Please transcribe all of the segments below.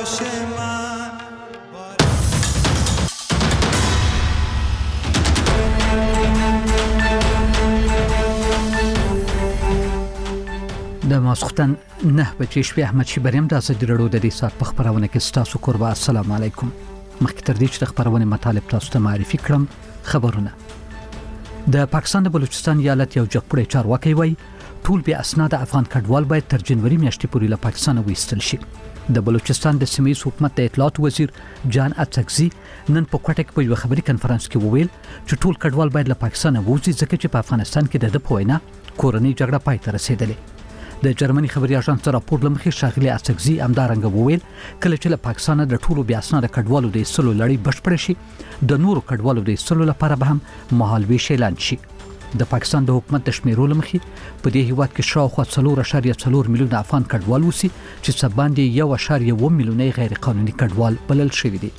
باش من. د ماسختن 9 بجې شپې احمد شیبریم د ازادي رادیو د دې سات په خبرونه کې ستاسو قربا. السلام علیکم. مخکې تر دې چې د خبرونه مطالب تاسو ته معرفي کړم، خبرونه. د پاکستان د بلوچستان ایالت یو جګپړی چارواکي وایي ټول بیا اسناد افغان کډوال باید تر جنوري میاشتې پورې له پاکستان وایستل شي. د بلوچستان د سیمې حکومت د اطلاعات وزیر جان اتکزي نن په کوټه کې په یو خبري کانفرنس کې وویل چې ټول کډوال باید له پاکستان ووځي ځکه چې په افغانستان کې د پوینا کورنۍ جګړه پای ته رسیدلې. د جرمني خبري اژانس راپور لمخې شاغلي اتکزي امدارنګ وویل کله چې له پاکستان د ټولو بیا اسناد کډوالو د ایستلو لړۍ بشپړ شي د نورو کډوالو د ایستلو لپاره به هم مهالویش اعلان شي. د پاکستان د حکومت د شمیرو لمخې په دې هیواد کې شاوخوا 4.4 میلیون افغان کډوال وسی چې څه باندې 1.1 میلیون غیر قانوني کډوال بلل شوی دي.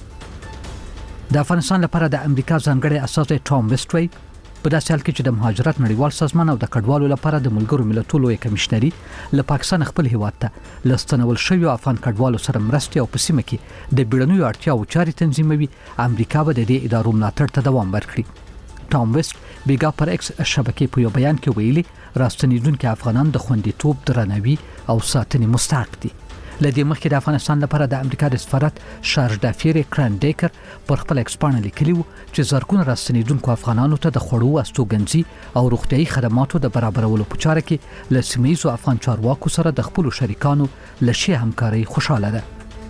د افغانستان لپاره د امریکا ځانګړي اساسي ټام ویسټوي په داسې حال کې چې د مهاجرت نړیوال سازمان او د کډوالو لپاره د ملګرو ملتونو یو کمشنري له پاکستان خپل هیواد ته لستنول شوی افغان کډوالو سره مرستې او په سیمه کې د بیړنیو اړتیاو چارې تنظیموي، امریکا به د دې ادارو ملاتړ ته دوام ورکړي. ټام ویسټ بیګا پر ایکس شبکې په یو بیان کې ویلي راستنیدونکو افغانان د خوندیتوب، درناوي او ساتنې مستحق دي. لدې مخکې د افغانستان لپاره د امریکا د سفارت شارج دافیر کران ډیکر پر خپل ایکسپانه لیکلی وو چې زرګونه راستنیدونکو افغانانو ته د خوړو، استوګنځي او روغتيایي خدماتو د برابرولو په چاره کې له سیمه‌ییزو افغان چارواکو سره د خپل شریکانو لشي همکاري خوشاله ده.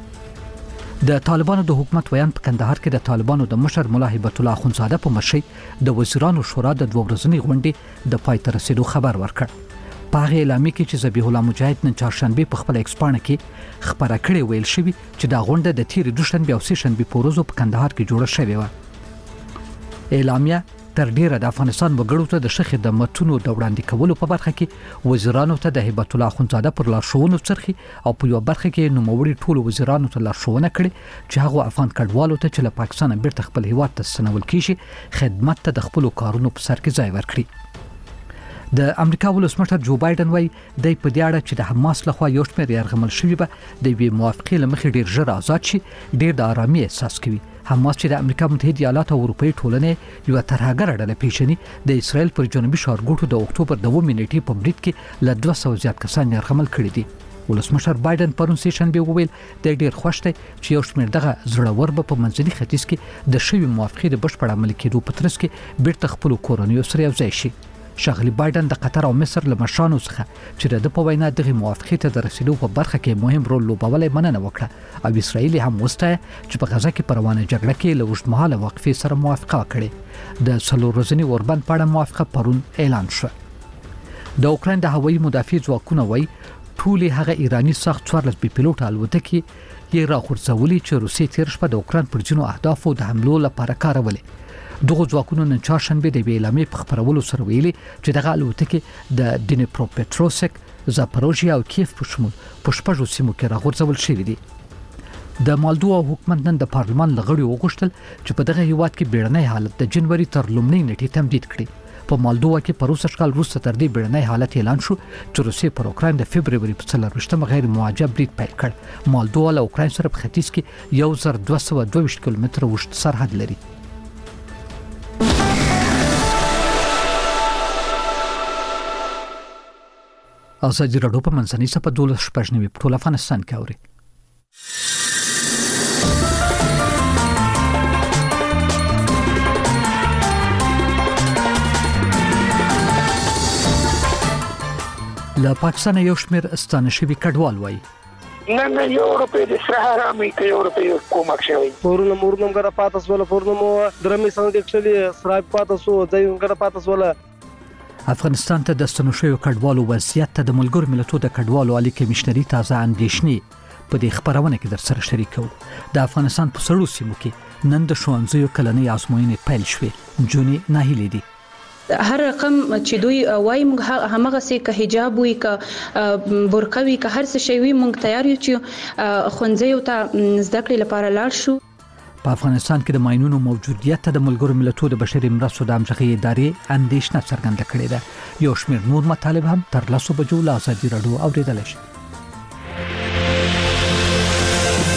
د طالبانو د حکومت ویان په کندهار کې د طالبانو د مشر مولا هیبت الله اخونزاده په مشرۍ د وزیرانو شورا د 2 ورځنۍ غونډې د پای ته رسیدو خبر ورکړ. په هغه اعلامیه کې چې ذبیح الله مجاهد نن چهارشنبه په خپل ایکسپانه کې خبره کړې ویل شوی چې دا غونډه د تیر دوشنبه او سه شنبه په ورځو په کندهار کې جوړه شوې و. اعلامیه تر ډیره د افغانستان وګړو ته د ښه خدماتونو د وړاندې کولو په برخه کې وزیرانو ته د هیبت الله اخونزاده پر لارښوونو څرخي او په یو برخه کې نوموړي ټول وزیرانو ته لارښوونه کړې چې هغه افغان کډوالو ته چې له پاکستان بیرته خپل هیواد ته ستنول کیږي خدمت ته د خپل کارونو په سر کې ځای ورکړي. د امریکا ولسمشر جو بایدن وایي د په دې اړه چې د حماس لخوا یو شمېر یرغمل شوی به د وی موافقې لمخې ډیر ژر آزاد شي، ډیر د آرامي احساس کوي. حماس چې د امریکا متحده ایالات او اروپאי ټولنې یو ترهګره ډله پیژني د اسرائیل پر جنوبي ښارګوټو د اکتوبر 2 نیټې په برید کې له 200 زیات کسان یرغمل کړي دي. ولسمشر بایدن پرون سه شنبه وویل د ډیر خوښ دی چې یو شمېر دغه زړور به په منځني ختیځ کې د شوی موافقې د بشپړ عملي کېدو په ترڅ کې بیرته خپل کورنیو سره یو ځای شي. شاغلی بایدن د قطر او مصر له مشرانو څخه چې د په وینا دغه موافقې ته د رسیدو په برخه کې مهم رول لوبولای مننه وکړه او اسرائیل هم وستایه چې په غزا کې پروانه جګړه کې له اوږدمهاله وقفې سره موافقه کړې. د څلورورځني اوربند په اړه موافقه پرون اعلان شو. د اوکراین د هوایي مدافع ځواکونو وایي ټول هغه ایرانی سخت 14 بي پيلوټ الوتکې یې راخورځولې چې روسیې تیر شپه د اوکراین پر ځینو اهدافو د حملو لپاره کارولې. دغه ځواکونو نن چهارشنبه د اعلامیې په خبرولو سره ویلي چې دغه الوتکې د دنیپروپټروسک، زاپروژیا او کیف په شمول په شپږو سیمو کې راغورځول شوې دي. د مالدووا حکومت نن د پارلمان لغړی وغوښتل چې په دغه هیواد کې بیړنی حالت د جنوري تر لومړۍ نیټې تمدید کړي. په مالدووا کې په روسي اشغال وروسته تر دې بیړنی حالت اعلان شو چې روسیې پر اوکراین د فبرवरी په 24 غیر معجب برید پیل کړ. مالدووا له اوکراین سره په ختیځ کې 1222 کیلومتره اوږد سرحد لري. ازادي رادیو په منځنۍ صفحه 12 په ټول افغانستان کې اوري. له پاکستان یو شمېر ستانه شوي کډوال وایي نه یو روپې د سهارا مې کې یو روپې کومک شوی پورونه مورنم غره پاتس ولا پورنمو درمې څنګه کښلي سراب پاتسو ځایون غره پاتس ولا. افغانستان ته د ستنو شویو کډوالو وضعیت ته د ملګرو ملتونو د کډوالو عالی کمشنري تازه اندېښنې په دې خبرونه کې در سره شریکو. د افغانستان په سړو سیمو کې نن د ښوونځیو کلنۍ ازموینې پیل شوې. جونې ناهیلې دي. هر رقم چې دوی وایي موږ همغه سي که حجاب وي که برقه وي که هر څه شی وي موږ تیار یو چې ښوونځیو ته زده کړې لپاره لاړ شو. په افغانستان کې د ماینونو موجودیت ته د ملګرو ملتونو د بشري مرستو د همغږۍ ادارې اندېښنه څرګنده کړې ده. یو شمېر نور مطالب هم تر 10 بجو له ازادي رادیو اورېدلی شي.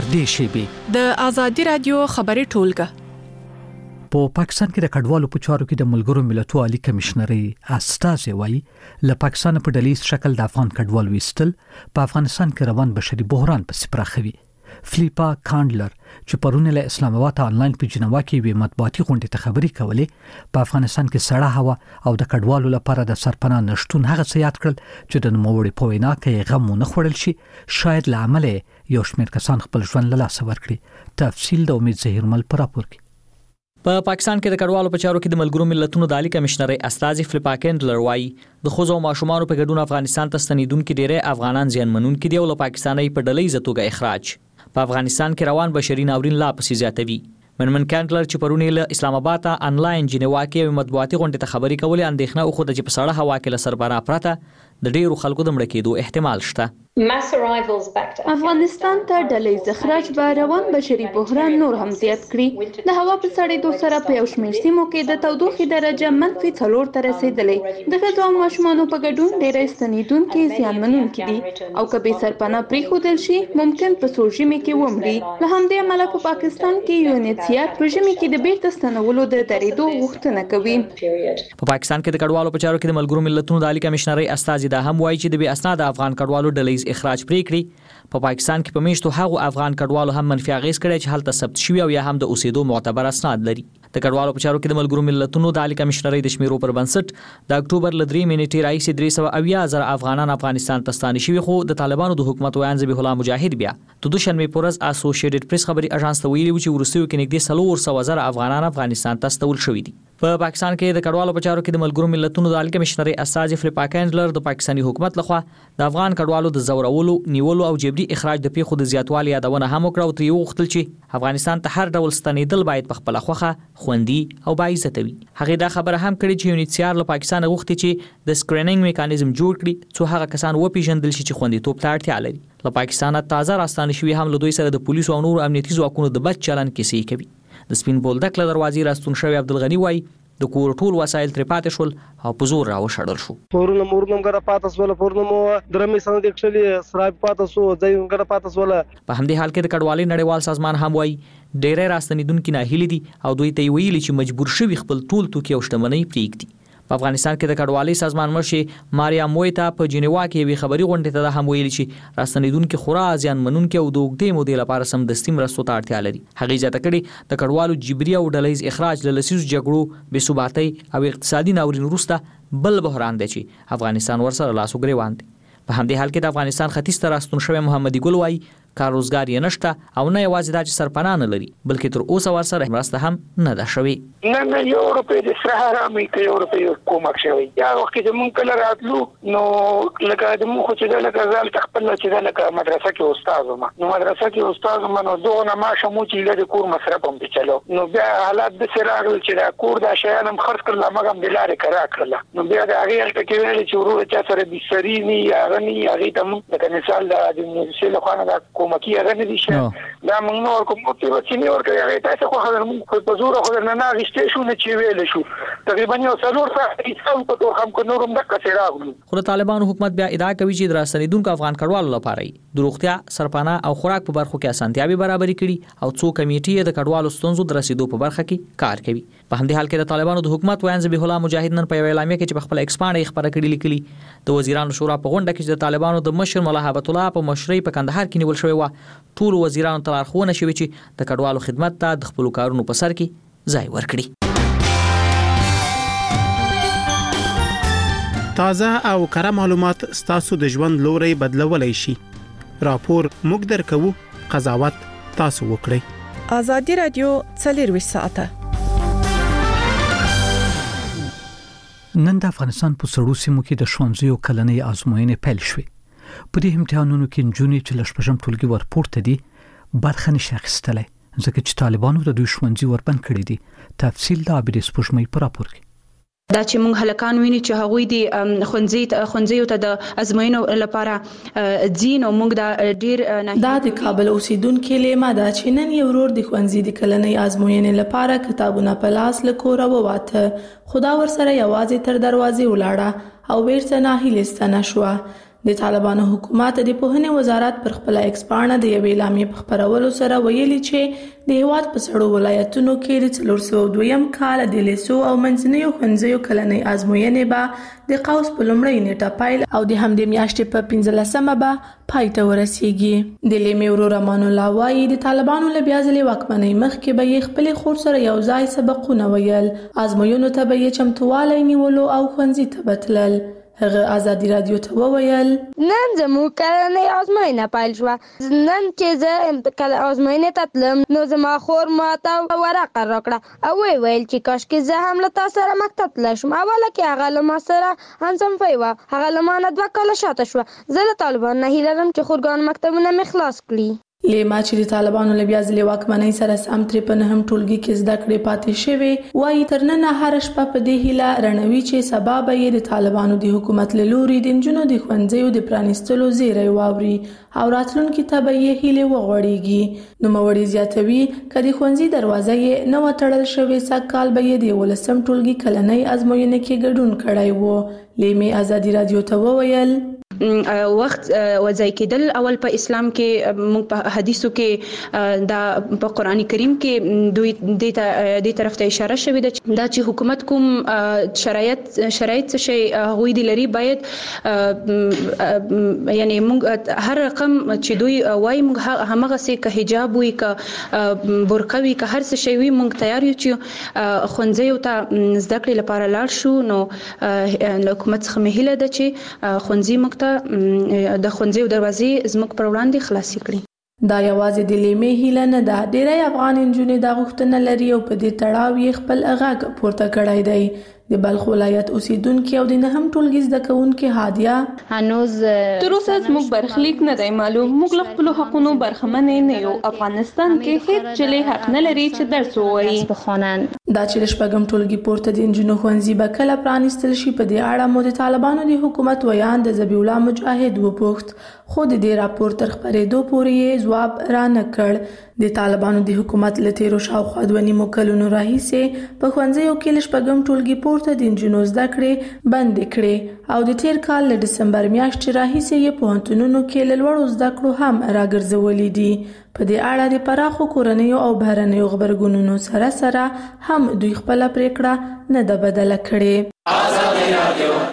دې شیبې د آزادي رادیو خبري ټولګه په پاکستان کې د کډوالو په چارو کې د ملګرو ملتونو عالی کمشنري استازي وایي له پاکستان په ډلیز شکل د افغان کډوالو وستل په افغانستان کې روان بشري بحران په سپراخوي. فلیپا کانډلر چې پرونه له اسلام آباد آنلاین په جنوا کې وی مطبوعاتي غونډه ته خبري کولې په افغانستان کې سړه هوا او د کډوالو لپاره د سرپناه نشټون هغه څه یاد کړل چې د نوموړي په وینا کې غم نه خورل شي شاید له عمله یو شمېر کسان خپل ژوند له لاسه ورکړي. تفصیل د امید زهیرمل پر راپور کې. په پاکستان کې د کډوالو په چارو کې د ملګرو ملتونو د عالی کمشنري استازي فلیپا کانډلر وایي د خوځو ماشومان په ګډون افغانستان ته ستنیدونکو ډیری افغانان زیانمنونکو دی او له پاکستاني په ډلې زتوګه اخراج په افغانستان کې روان بشري ناورین لا پسې زیاتوي. منمن کانډلر چې پرونه له اسلام آباد ته آنلاین جنوا کې مطبوعاتي غونډه ته خبري کولې اندېښنه او خو د چې په سړه هوا کې له سربراہ پرته د ډیرو خلکو د مړ کېدو احتمال شته. افغانستان ته ډلې اخراج به روان بشري بحران نور هم زیات کړي. د هوا په سړېدو سره په یو شمېر سیمو کې د تودوخې درجه -4 ته رسیدلې. د ښځو او ماشومانو په ګډون ډېری ستنېدونکي زیانمنونکي دي او که بې سرپناه پرېښودل شي ممکن په سوړ ژمي کې ومري. له همدې امله په پاکستان کې UNHCR په ژمي کې د بیرته ستنولو د درېدو غوښتنه کوي. په پاکستان کې د کډوالو په چارو کې د ملګرو ملتونو د عالی کمشنري استازي دا هم وایي چې د بې اسناد افغان کډوالو ډلې اخراج پریکړي په پاکستان کې په میشتو هغو افغان کډوالو هم منفي اغیز کړي چې هلته ثبت شوی او یا هم د اوسېدو معتبر اسناد لري. د کډوالو په چارو کې د ملګرو ملتونو د عالی کمشنري د شمیرو پر بنسټ د اکتوبر ل 3 میاشتې راهیسې 380,000 افغانان افغانستان ته ستانه شوي خو د طالبانو د حکومت ویان ذبیح الله مجاهد بیا د دوشنبه پر ورځ اسوسییټډ پریس خبري اژانس ته ویلي چې ورسېو کې نږدې 400,000 افغانان افغانستان ته ستول شوي دي. په پاکستان کې د کډوالو په چارو کې د ملګرو ملتونو د عالی کمشنري استازي فلیپا کانډلر د پاکستاني حکومت لخوا د افغان کډوالو د زورولو نیولو او جبري اخراج د پیښو د زیاتوالي یادونه هم وکړه او ترې وغوښتل چې افغانستان ته هر ډول ستنېدل باید په خپل خوخه خوندي او باعزته وي. هغه دا خبره هم کړې چې UNHCR له پاکستان غوښتي چې د سکرینینګ میکانیزم جوړ کړي څو هغه کسان وپیژندل شي چې خوندیتوب ته اړتیا لري. له پاکستان تازه راستانه شوي هم له دوی سره د پولیسو او نور امنیتي ځواکونو د بد چلن کیسې کوي. د سپین بولدک له دروازې راستون شوی عبدالغنی وایي د کور ټول وسایل تر پاتې شول او په زور راوشړل شو. پورونه مورنم غره پاتس ولا پورنمو درمې سند اکچلی سراب پاتسو ځای غره پاتس ولا. په همدې حال کې د کډوالۍ نړیوال سازمان هم وایي ډېری راستنیدونکو ناهیلي دي او دوی ته ویلي چې مجبور شوي خپل ټول توکي او شتمنۍ پرېږدي. په افغانستان کې د کډوالۍ سازمان مشر ماریا مویتا په جنیوا کې وی خبري غونډه ته هم ویلي چې راستنیدونکو خورا زیانمنونکو او د اوږدې مودې لپاره سمدستي مرستو ته اړتیا لري. هغه ځکه کړي د کډوالو جبري او ډلهیز اخراج له لسیزو جګړو بې ثباتۍ او اقتصادي ناورین وروسته بل بحران دی چې افغانستان ورسره لاس وګریوان دی. په همدې حال کې د افغانستان ختیځ ته راستون شوی محمدي ګل وایي کار روزګار یې نشته او نه یوازې دا چې سرپناه نه لري بلکې تر اوسه ورسره مرسته هم نه ده شوې. نه یو روپۍ د سهارا مې کې یو روپۍ کومک شوی. یا وخت چې مونږ کله راتلو نو لکه د مونږ چې د لکه ځل تخپل چې د لکه مدرسه کې استاد وم نو مدرسه کې استاد وم نو دغه ما شمو چې د کور مصرف هم چلو نو بیا حالات د سراغل چې د کور د شیان هم خرڅ کړل مګم د لارې کرا کړل نو بیا د هغه الته کې ویل چې ورو چا سره د سرینی یا غنی هغه ته مونږ د مثال د مؤسسې له خوا د کومکی هغه نه دي دا موږ نور کوم څه وڅینی ورکړی هغه تاسو خو خبر موږ په زور خو نه غشته شو نه چې ویل شو تقریبا یو څلور ساعت ایستل په تور هم کو نورم د کثیراغلو. خو طالبانو حکومت بیا ادعا کوي چې د راستنیدونکو افغان کډوالو لپاره د روغتیا سرپناه او خوراک په برخو کې اسانتیاوي برابرې کړي او څو کمیټې د کډوالو ستونزو د رسیدو په برخه کې کار کوي. په همدې حال کې د طالبانو د حکومت ویان ذبیح الله مجاهد نن په اعلامیه کې چې خپل ایکسپانډ خبره کړې لیکلي د وزیرانو شورا په غونډه کې د طالبانو د مشر مولا هبت الله په مشرۍ په کندهار کې نیول شوی و ټول وزیرانو ته لارښوونه شوې چې د کډوالو خدمت ته د خپلو کارونو په سر کې ځای ورکړي. تازه او کره معلومات ستاسو د ژوند لوري بدلولای شي. راپور موږ درکوو، قضاوت تاسو وکړئ. آزادي رادیو 24 ساعته. نن د افغانستان په سړو سیمو کې د ښوونځیو کلنۍ ازموینې پیل شوې. په دې امتحانونو کې نجونې چې له شپږم ټولګي ورپورته دي برخه نشي اخیستلی ځکه چې طالبانو د دوی ښوونځي وربند کړي دي. تفصیل د عابدې سپوږمۍ په راپور کې. دا چې موږ هلکان ویني چې هغوی د ښوونځیو ته د ازموینو لپاره ځي نو موږ دا ډیر دا د کابل اوسیدونکو لیما دا چې نن یو ورور د ښوونځي د کلنۍ ازموینې لپاره کتابونه په لاس له کوره وواته خو دا ورسره یوازې تر دروازې ولاړه او بیرته ناهیلې ستنه شوه. د طالبانو حکومت د پوهنې وزارت پر خپل ایکس پاڼه د یوې اعلامیې په خپرولو سره ویلي چې د هیواد په سړو ولایتونو کې د 402م کال د لیسو او منځنیو ښوونځیو کلنۍ ازموینې به د قوس په لومړۍ نیټه پیل او د همدې میاشتې په 15مه به پای ته ورسیږي. د لیمې ورور امان الله وایي د طالبانو له بیا ځلې واکمنۍ مخکې به یې خپلې خور سره یو ځای سبقونه ویل، ازموینو ته به یې چمتووالی نیولو او ښوونځي ته به تلل. هغه ازادي رادیو ته وویل نن زموږ کلنۍ ازموینه پیل شوه. نن چې زه ازموینې ته تلم نو زما خور ماته ورقه راکړه او ویل چې کاشکې زه هم له تا سره مکتب تللی شم. اوله کې هغه له ما سره همصنفۍ وه، هغه له ما نه 2 کاله شاته شوه. زه له طالبانو نه هیله لرم چې خورګانو مکتبونه مې خلاص کړي. لیما چې د طالبانو له بیا ځلې واکمنۍ سره سم ترې په 9م ټولګي کې زده کړې پاتې شوې وایي تر ننه هره شپه په دې هیله رڼوي چې سبا به یې د طالبانو د حکومت له لوري د نجونو د ښوونځیو د پرانیستلو زیری واوري او راتلونکي ته به یې هیلې وغوړېږي. نوموړي زیاتوي که د ښوونځي دروازه یې نه وه تړل شوې سږ کال به یې د 11م ټولګي کلنۍ ازموینې کې ګډون کړی و. لیمې ازادي رادیو ته وویل وخت وځای کېدل اول په اسلام کې موږ په حدیثو کې دا په قرآن کریم کې دوی د طرف ته اشاره شوې ده دا چې حکومت کوم شرایط څه شي غوي دي لري باید یعنی موږ هر رقم چې دوی وایي موږ همغه سي که حجاب وي که برقه وي که هر څه شي وي موږ تیار یو چې ښوونځیو ته زده کړې لپاره لاړ شو. نو حکومت څخه مې هیله ده چې ښوونځي موږ د ښوونځیو دروازې زموږ پر وړاندې خلاصې کړي. دا یوازې د لیمې هیله نه ده، ډېری افغان نجونې دا غوښتنه لري او په دې تړاو یې خپل غږ پورته کړی دی. د بلخ ولایت اوسیدونکي او د 9م ټولګي زده کوونکي هادیه هنوز تر اوسه زموږ برخلیک نه دی معلوم، موږ له خپلو حقونو برخمنې نه یو. افغانستان کې هیڅ جلۍ حق نه لري چې درس ووایي. دا چې له 6م ټولګي پورته د نجونو ښوونځي به کله پرانیستل شي په دې اړه مو د طالبانو د حکومت ویان د ذبیح الله مجاهد وپوښت، خو د دې راپور تر خپرېدو پورې یې ځواب را نه کړ. د طالبانو د حکومت له تیرو شاوخوا 2 کلونو راهیسې په ښوونځیو کې له 6م ټولګي پورته د نجونو زده کړې بندې کړې او د تیر کال له ډسمبر میاشتې راهیسې یې پوهنتونونو کې له لوړو زده کړو هم راګرځولې دي. په دې اړه د پراخو کورنیو او بهرنیو غبرګونونو سره سره هم دوی خپله پریکړه نه ده بدله کړې.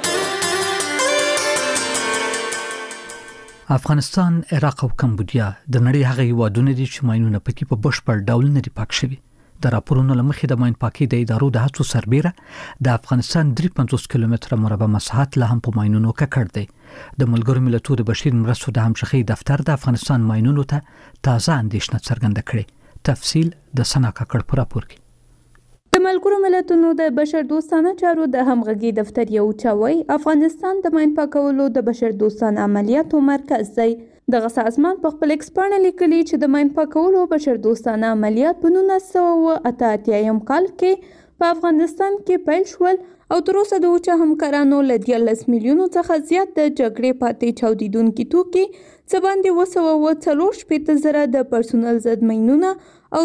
افغانستان، عراق او کمبودیا د نړۍ هغه هیوادونه دي چې ماینونه پکې په بشپړ ډول نه دي پاک شوي. د راپورونو لمخې د ماین پاکي د ادارو د هڅو سربېره د افغانستان 53 کیلومتره مربع مساحت له هم په ماینونو ککړ دی. د ملګرو ملتونو د بشري مرستو د همشخي دفتر د افغانستان ماینونو ته تازه اندېښنه څرګنده کړې. تفصیل د سنا کاکړ په راپور کې. د ملګرو ملتونو د بشر دوستانه چارو د همغږي دفتر یو چوي افغانستان د ماین پاکولو د بشر دوستانه عملیاتو مرکز دی. دغه سازمان په خپل ایکس پاڼه لیکلي چې د ماین پاکولو بشر دوستانه عملیات په 1988 کال کې په افغانستان کې پیل شول او تر اوسه د اوچا همکارانو له 13 میلیونو څخه زیات د جګړې پاتې چاودیدونکي توکي څه باندې 240,000 د پرسونل ضد ماینونه او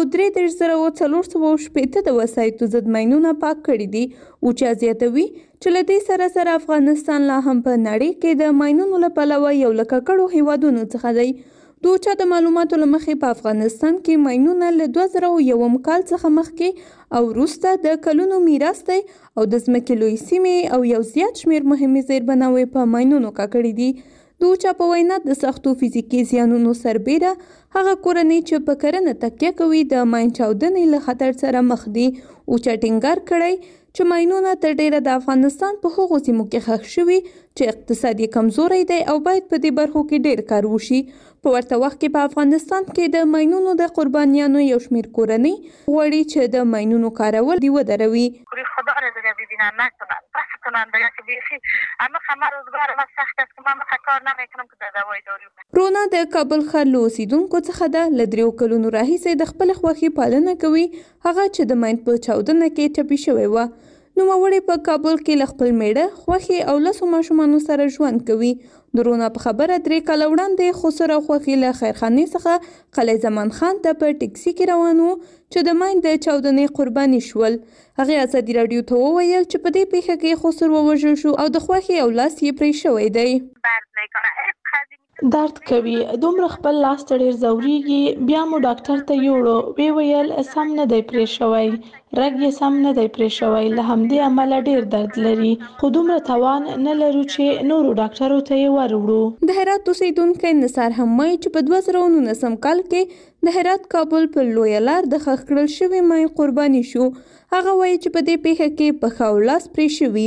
33,440 د وسایطو ضد ماینونه پاک کړي دي. اوچا زیاتوي چې له دې سره سره افغانستان لا هم په نړۍ کې د ماینونو له پلوه یو له ککړو هیوادونو څخه دی. د اوچا د معلوماتو له مخې په افغانستان کې ماینونه له 2001 کال څخه مخکې او وروسته د کلونو میراث دی او د ځمکې لوی سیمې او یو زیات شمیر مهمې زیربناوې په ماینونو ککړې دي. د اوچا په وینا د سختو فزیکي زیانونو سربېره هغه کورنۍ چې په کرنه تکیه کوي د ماین چاودنې له خطر سره مخ دي. اوچا ټینګار کړی چې ماینونه تر ډیره د افغانستان په هغو سیمو کې ښخ شوي چې اقتصادي کمزوري دی او باید په دې برخو کې ډیر کار وشي. په ورته وخت کې په افغانستان کې د ماینونو د قربانیانو یو شمیر کورنۍ غواړي چې د ماینونو کارول دی ودروي. خدا را ببینن نکنن بس کنن دیگه که بیخی اما خمر روزگار ما سخت است که من کار نمیکنم که دوای دارو. رونا د کابل ښار له اوسیدونکو څخه ده. له 3 کلونو راهیسې د خپل خوښي پالنه کوي هغه چې د ماین په چاودنه کې ټپي شوی و. نوموړی په کابل کې له خپل میړه خوښي او 10 ماشومانو سره ژوند کوي. درونه په خبره 3 کال وړاندې خسرو خوخي له خیرخانه څخه قلعه زمان خان ته په ټیکسي کې روانو چې د ماین د چاودنې قرباني شول. هغه ازادي رادیو ته وویل چې په دې پیښه کې خسرو ووژل شو او د خوخي او لاس یې پرې شوی دی. درد کوي، دومره خپل لاس ته ډېر ځورېږي. بیا مو ډاکټر ته یوړو، وی ویل سم نه دی پرې شوی، رګ یې سم نه دی پرې شوی، له همدې امله ډېر درد لري، خو دومره توان نه لرو چې نورو ډاکټرو ته یې وروړو. د هرات اوسیدونکی نثار هم وایي چې په 2019 کال کې د هرات کابل په لویه لار د ښخ کړل شوي ماین قرباني شو. هغه وایي چې په دې پیښه کې په ښه او لاس پرې شوي.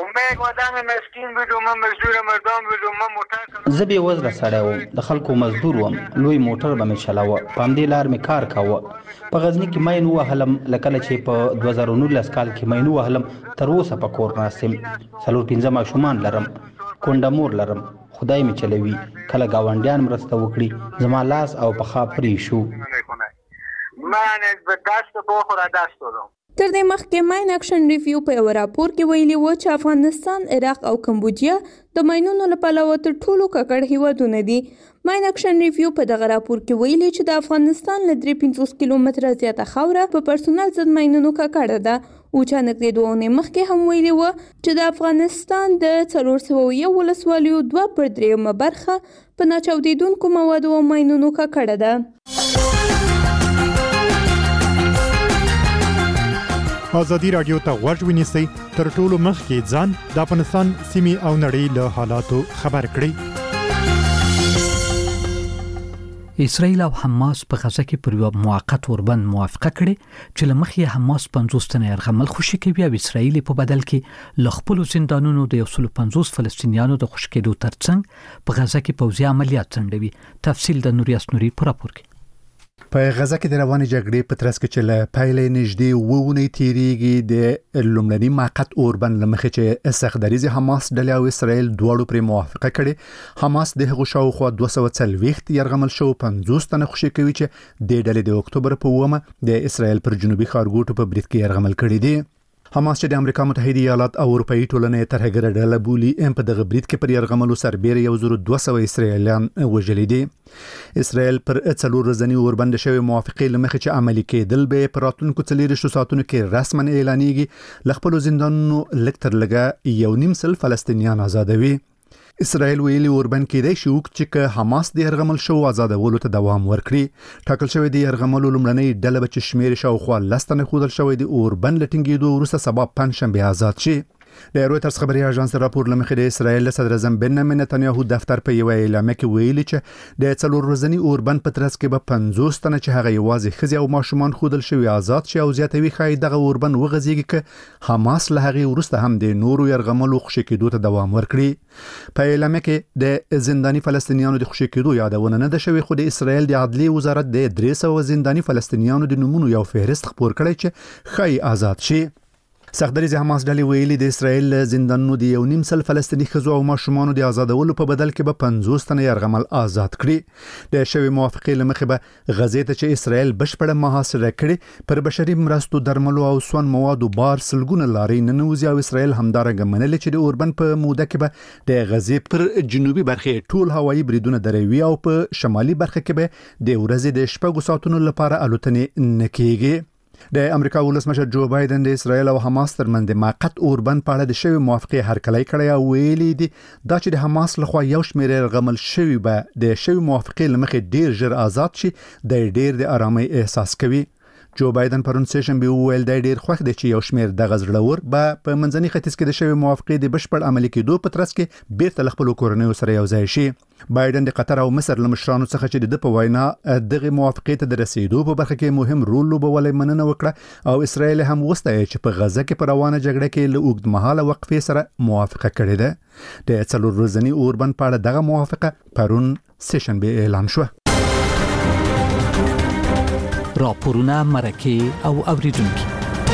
زه بې وزله سړی وم، د خلکو مزدور وم، لوی موټر به مې چلاوه، په همدې لار مې کار کاوه. په غزني کې ماین ووهلم، لکه چې په 2019 کال کې ماین ووهلم، تر اوسه په کور ناست یم. 4-5 ماشومان لرم، کونډه مور لرم، خدای مې چلوي. کله ګاونډیان مرسته وکړي، زما لاس او پښه پرې شو. تر دې مخکې ماین اکشن ریویو په یو راپور کې ویلي و چې افغانستان، عراق او کمبودیا د ماینونو له پلوه تر ټولو ککړ هیوادونه دي. ماین اکشن ریویو په دغه راپور کې ویلي چې د افغانستان له 350 کیلومتره زیاته خاوره په پرسونل ضد ماینونو ککړه ده. اوچا نږدې 2 اونۍ مخکې هم ویلي و چې د افغانستان د 401 ولسوالیو 2/3 برخه په ناچاودېدونکو موادو او ماینونو ککړه ده. ازادي رادیو ته غوږ ونیسئ، تر ټولو مخکې ځان د افغانستان سیمې او نړۍ له حالاتو خبر کړئ. اسرائیل او حماس په غزه کې پر یو موقت اوربند موافقه کړې چې له مخې حماس 50 تنه یرغمل خوشي کوي او اسرائیل په بدل کې له خپل زندانونو د 150 فلسطینیانو د خوشي کېدو ترڅنګ په غزه کې پوځي عملیات څنډوي. تفصیل د نوریاس نوري په راپور کې. په غزه کې د روانې جګړې په ترڅ کې چې له پیلې نږدې وونه تیریږي د لومړني موقت اوربند لمخې چې سختدریز حماس ډلې او اسرائیل دواړو پر موافقه کړې. حماس د هغو شاوخوا 240 يرغمل شو 50 تنه خوشي کوي چې د ډلې د اکتوبر په 1 د اسرائیل پر جنوبي ښارګوټو په برید کې يرغمل کړي دي. حماس چې د امریکا متحده ایالات او اروپאי ټولنې ترهګر ډله بولي په دغه برید کې پر يرغملو سربېره 1200 اسرائیلیان وژل دي. اسرائیل پر 4 ورځنی اوربند شوی موافقه لمخې چې عملي کېدل به پر راتلونکو 40 ساعتونو کې رسماً اعلانېږي. لخپل زندانونو لکتر لګه 1.5 فلسطینیان آزادوي. اسرائیل ویلي اوربند کې د شوک چې حماس د يرغمل شو آزادولو ته دوام ورکړي. ټاکل شوی د يرغملو لومړنۍ ډله به شمیر شاوخوا لستنه خودل شوی د اوربند لټینګېدو وروسته سبا پنځشنبه آزاد شي. د رويټرز خبري اژانس راپور لمخې د اسرائیل صدر اعظم بنیامین نتنیاهو دفتر په یو اعلامیه کې ویلي چې د 4 ورځنی اوربند په ترڅ کې به 50 تنه چې هغه یوازې خزي او ماشومان خودل شوی آزاد شي او زیاتوي خای دغه اوربند وغځيږي ک حماس له هغه وروسته هم د نورو يرغملو خوشي کېدو ته دوام ورکړي. په اعلامیه کې د زنداني فلسطینیانو د خوشي کېدو یادونه نه ده شوی، خو د اسرائیل د عدلي وزارت د 300 زنداني فلسطینیانو د نمونو یو فهرست خپور کړی چې خای آزاد شي. سختدریز حماس ډلې ویلي د اسرائیل زندانونو د 1.5 فلسطیني ښځو او ماشومانو د آزادولو په بدل کې به 50 تنه يرغمل آزاد کړي. د شوی موافقه لمخې به غزې ته چې اسرائیل بشپړه محاصره کړي پر بشري مرستو، درملو او سون موادو بار سلګونه لارې ننوځي او اسرائیل همدارنګه منل چې د اوربند په موده کې به د غزې پر جنوبي برخه ټول هوایي بریدونه دروي او په شمالي برخه کې به د ورځې د 6 ساعتونو لپاره الوتنې نکېږي. د امریکا ولسمشر جو بایدن د اسرائیل او حماس ترمنځ د موقت اوربند په اړه د شوی موافقه هرکلی کړی او ویلي دي دا چې د حماس لخوا یو شمېر يرغمل شوی به د شوی موافقه لمخې ډیر ژر آزاد شي د ډیر د آرامۍ احساس کوي. جو بایدن پرون سیشن به ویل د ډیر خوښ دی چې یو شمېر د غزړور به په منځني ختیځ کې د شوی موافقه د بشپړ عملي کېدو په ترڅ کې بیرته خپل کورنۍ سره یو ځای شي. بایدن د قطر او مصر لمشرانو څخه چې د په وینا دغه موافقه ته د رسیدو په برخه کې مهم رول لوبولای مننه وکړه او اسرائیل هم وستایي چې په غزه کې پر روانه جګړه کې له اوږد مهاله وقفې سره موافقه کړې ده. د 4 ورځنی اوربند په اړه دغه موافقه پرون سیشن به اعلان شو. راپورونه مرکه او اوریدونکو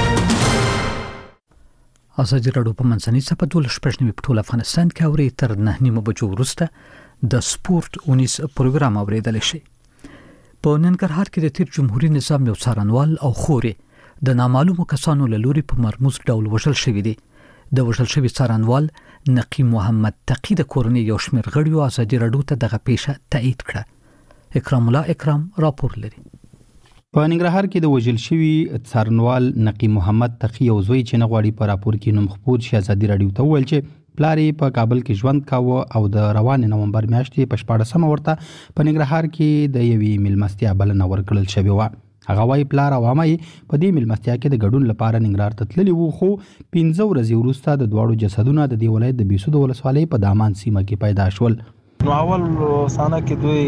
ازادي رادیو په منځنۍ صفه 12 په ټول افغانستان کې اوري تر 9:30 بجو وروسته د سپورت اونیس پروګرام اوریدل شي. په ننګرهار کې د تیر جمهوریت نظام یو څارنوال او خوري د نامعلومو کسانو له لوري په مرموز ډول وژل شوی دی. د وژل شوی څارنوال نقی محمد تقی د کورنۍ یو شمېر غړیو ازادي راډیو ته دغه پیښه تایید کړه. اکرام الله اکرام راپور لري. په ننګرهار کې د وژل شوي څارنوال نقی محمد تقی او زوی چې نغواړي په راپور کې نوم خپور شي ازادي راډیو ته وویل چې پلار په کابل کې ژوند کاوه او د روان نومبر میاشتې په 14 ورته په ننګرهار کې د یوې ملمستیا بلنه ورکړل شوې و. هغه وايي پلار او عمه په دې ملمستیا کې د ګډون لپاره ننګرهار ته تللي وو، خو 15 ورځې وروسته د دواړو جسدونه د دې ولایت د بیسود ولسوالۍ په دامان سیمه کې پیدا شول. نو اول سانه کې دوی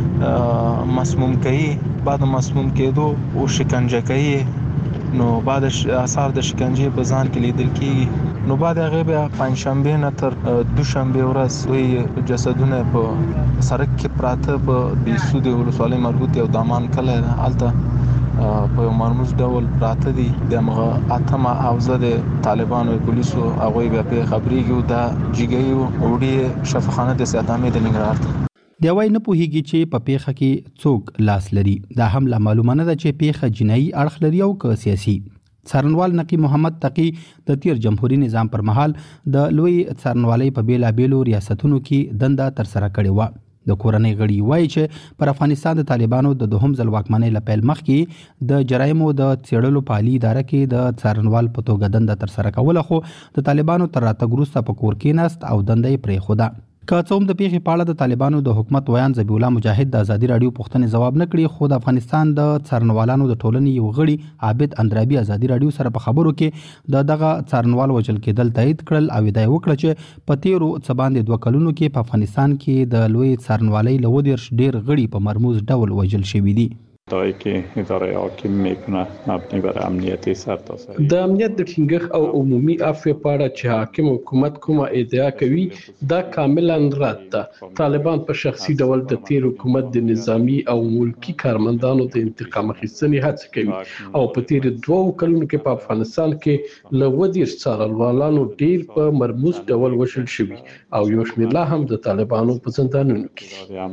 مسموم کوي، بعد مسموم کېدو او شکنجه کوي، نو بعد آثار د شکنجه په ځان کې لیدل کیږي. نو بعد هغه بیا پنځشنبه نه تر دوشنبه ورځ وی جسدونه په سړک کې پراته په بیسود ولسوالۍ مربوط یو دامان کله الته په مرموز ډول پراته دي. دغه اتمه اوزه د طالبانو پولیسو هغه بیا په خبريږي دا جګیو وړي شفاخانه د ساتامې د ننګرهار دی وای نه پوهیږي چې په پیښه کې څوک لاس لري. دا هم لا معلومه نه ده چې پیښه جنایي اړخ لري او که سیاسي. څارنوال نقی محمد تقی د تیر جمهوریت نظام پر مهال د لوی څارنوالۍ په بیلابیلو ریاستونو کې دنده تر سره کړې و. د کورنۍ غړي وایي چې پر افغانستان د طالبانو د دوهم ځل واکمنۍ لپاره مخکې د جرایمو د څېړلو په عالی اداره کې د څارنوال په توګه دنده تر سره کوله، خو د طالبانو تر راتګ وروسته په کور کې ناست او دنده یې پرېښوده. که څه هم د پیښې په اړه د طالبانو د حکومت ویان ذبیح الله مجاهد د ازادي راډیو پوښتنې ځواب نه کړي، خو د افغانستان د څارنوالانو د ټولنې یو غړي عابد اندرابي ازادي راډیو سره په خبرو کې دغه څارنوال وژل کېدل تایید کړل او ادعا وکړه چې په تیرو څه باندې 2 کلونو کې په افغانستان کې د لوی څارنوالۍ له 10 ډیر غړي په مرموز ډول وژل شوي دي. ادعایی که اداره حاکم میکنه مبنی بر امنیتی سرتاسری د امنیت د ټینګښت او عمومي عفو په اړه چې حاکم حکومت کومه ادعا کوي دا کاملا رد ده. طالبان په شخصي ډول د تیر حکومت د نظامی او ملکی کارمندانو د انتقام اخیستنې هڅه کوي او په تیر 2 کلونو کې په افغانستان کې له 10 څارنوالانو ډیر په مرموز ډول وژل شوي او یو شمېر لا هم د طالبانو په زندانونو کې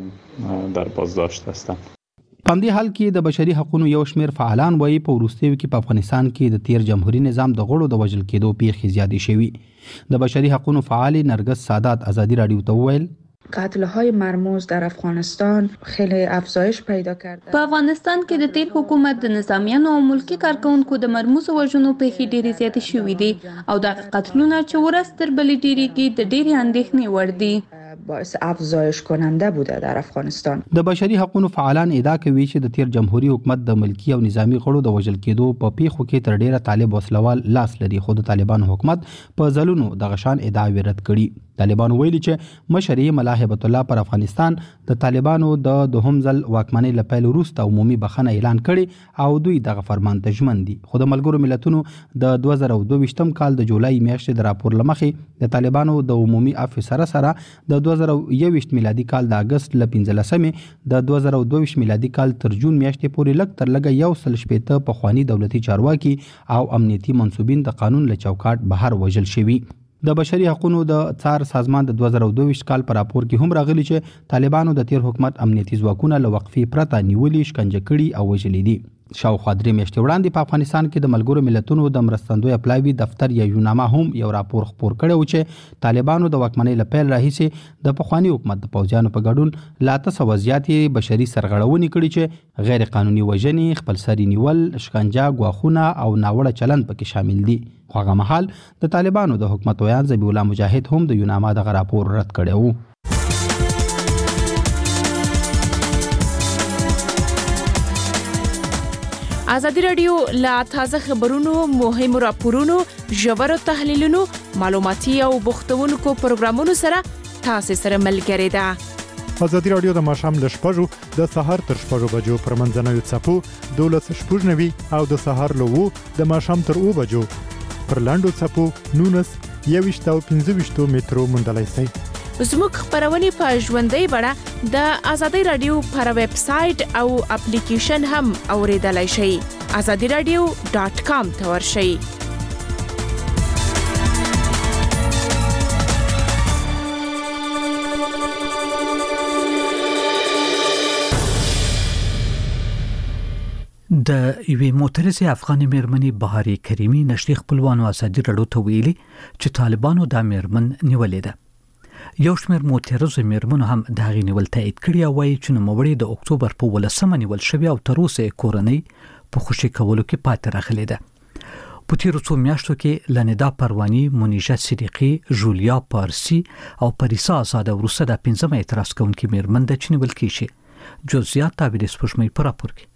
در بازداشت هستند. په دې حال کې د بشري حقوقو یو شمېر فعالان وایي په وروستیو کې په افغانستان کې د تیر جمهوریت نظام د غړو د وژل کېدو پیښې زیاتې شوي. د بشري حقوقو فعال نرگس سادات ازادي راډیو ته وویل قتل‌های مرموز در افغانستان خیلی افزایش پیدا کرده. په افغانستان کې د تیر حکومت د نظامیانو او ملکی کارکونکو د مرموز وژنو پیښې ډېرې زیاتې شوې دي او د قتلونو چې ورځ تر بلې ډېریږي د ډېرې اندېښنې وړ دي. باعث افزایش کننده بوده در افغانستان. د بشري حقوقو فعالان ادعا کوي چې د تیر جمهوریت حکومت د ملکی او نظامی غړو د وژل کېدو په پیښو کې تر ډیره طالب وسلوال لاس لري، خو د طالبان حکومت په ځلونو د غشان ادعا رد کړي. طالبان ویلي چې مشري ملا هیبت الله پر افغانستان د طالبانو د دوهم ځل واکمنۍ لپاره وروسته عمومي بخښنه اعلان کړي او دوی دغه فرمان ته ژمن دي. خو د ملګرو ملتونو د 2022 کال د جولای میاشتې د راپور لمخې د طالبانو د عمومي عفو سره د 2021 میلادي کال د اگست ل 15مې د 2022 میلادي کال تر جون میاشتې پورې لږ تر لږه 180 پخوانی دولتي چارواکي او امنیتي منصوبین د قانون له چوکاټ بهر وژل شوي. د بشري حقوقو د څار سازمان د 2022 کال پر راپور کې هم راغلي چې طالبانو د تیر حکومت امنیتي ځواکونه له وقفې پرته نیولي، شکنجه کړي او وژلي دي. شاوخوا 3 میاشتې وړاندې په افغانستان کې د ملګرو ملتونو د مرستندوی اپلایوي دفتر یا یوناما هم یو راپور خپور کړی و چې طالبانو د واکمنۍ له پیل راهیسې د پخوانی حکومت د پوځیانو په ګډون لا 300 زیاتې بشري سرغړونې کړي چې غیر قانوني وژنې، خپلسري نیول، شکنجه، ګواښونه او ناوړه چلند پکې شامل دي. خو هغه مهال د طالبانو د حکومت ویان ذبیح الله مجاهد هم د یوناما دغه راپور رد کړی و. ازادي راډیو لا تازه خبرونو، مهمو راپورونو، ژورو تحلیلونو، معلوماتي او بوختونکو پروګرامونو سره تاسو سره ملګری ده. ازادي راډیو د ماښام ل 6:00 د سحر تر 6:00 بجو پر منځنوي څپو 12:90 او د سحر له 2 د ماښام تر 2 بجو پر لاندو څپو 19 او 15 مترو مندلای شي. زموږ خبرونه په ژوندۍ بڼه د ازادي راډیو پر ویب سټ او اپلیکیشن هم اوریدلای شئ. azadiradio.com ته ورشئ. د یوې معترضې افغاني میرمنې بهاري کریمي نشري خپلوانو ازادي راډیو ته ویلي چې طالبانو دا میرمن نیولې ده. یو شمېر معترضو میرمنو هم د هغې نیول تایید کړي او وایي چې نوموړې د اکتوبر په 18 نیول شوې او تر اوسه کورنۍ په خوشي کولو کې پاتې راغلې ده. په تیرو څو میاشتو کې لندا پرواني، منیژه صدیقي، جولیا پارسی او پریسا آزاد وروسته د 15 اعتراض کوونکې میرمن د چې نیول کیږي. جزئیات تابع د سپوږمۍ په راپور کې.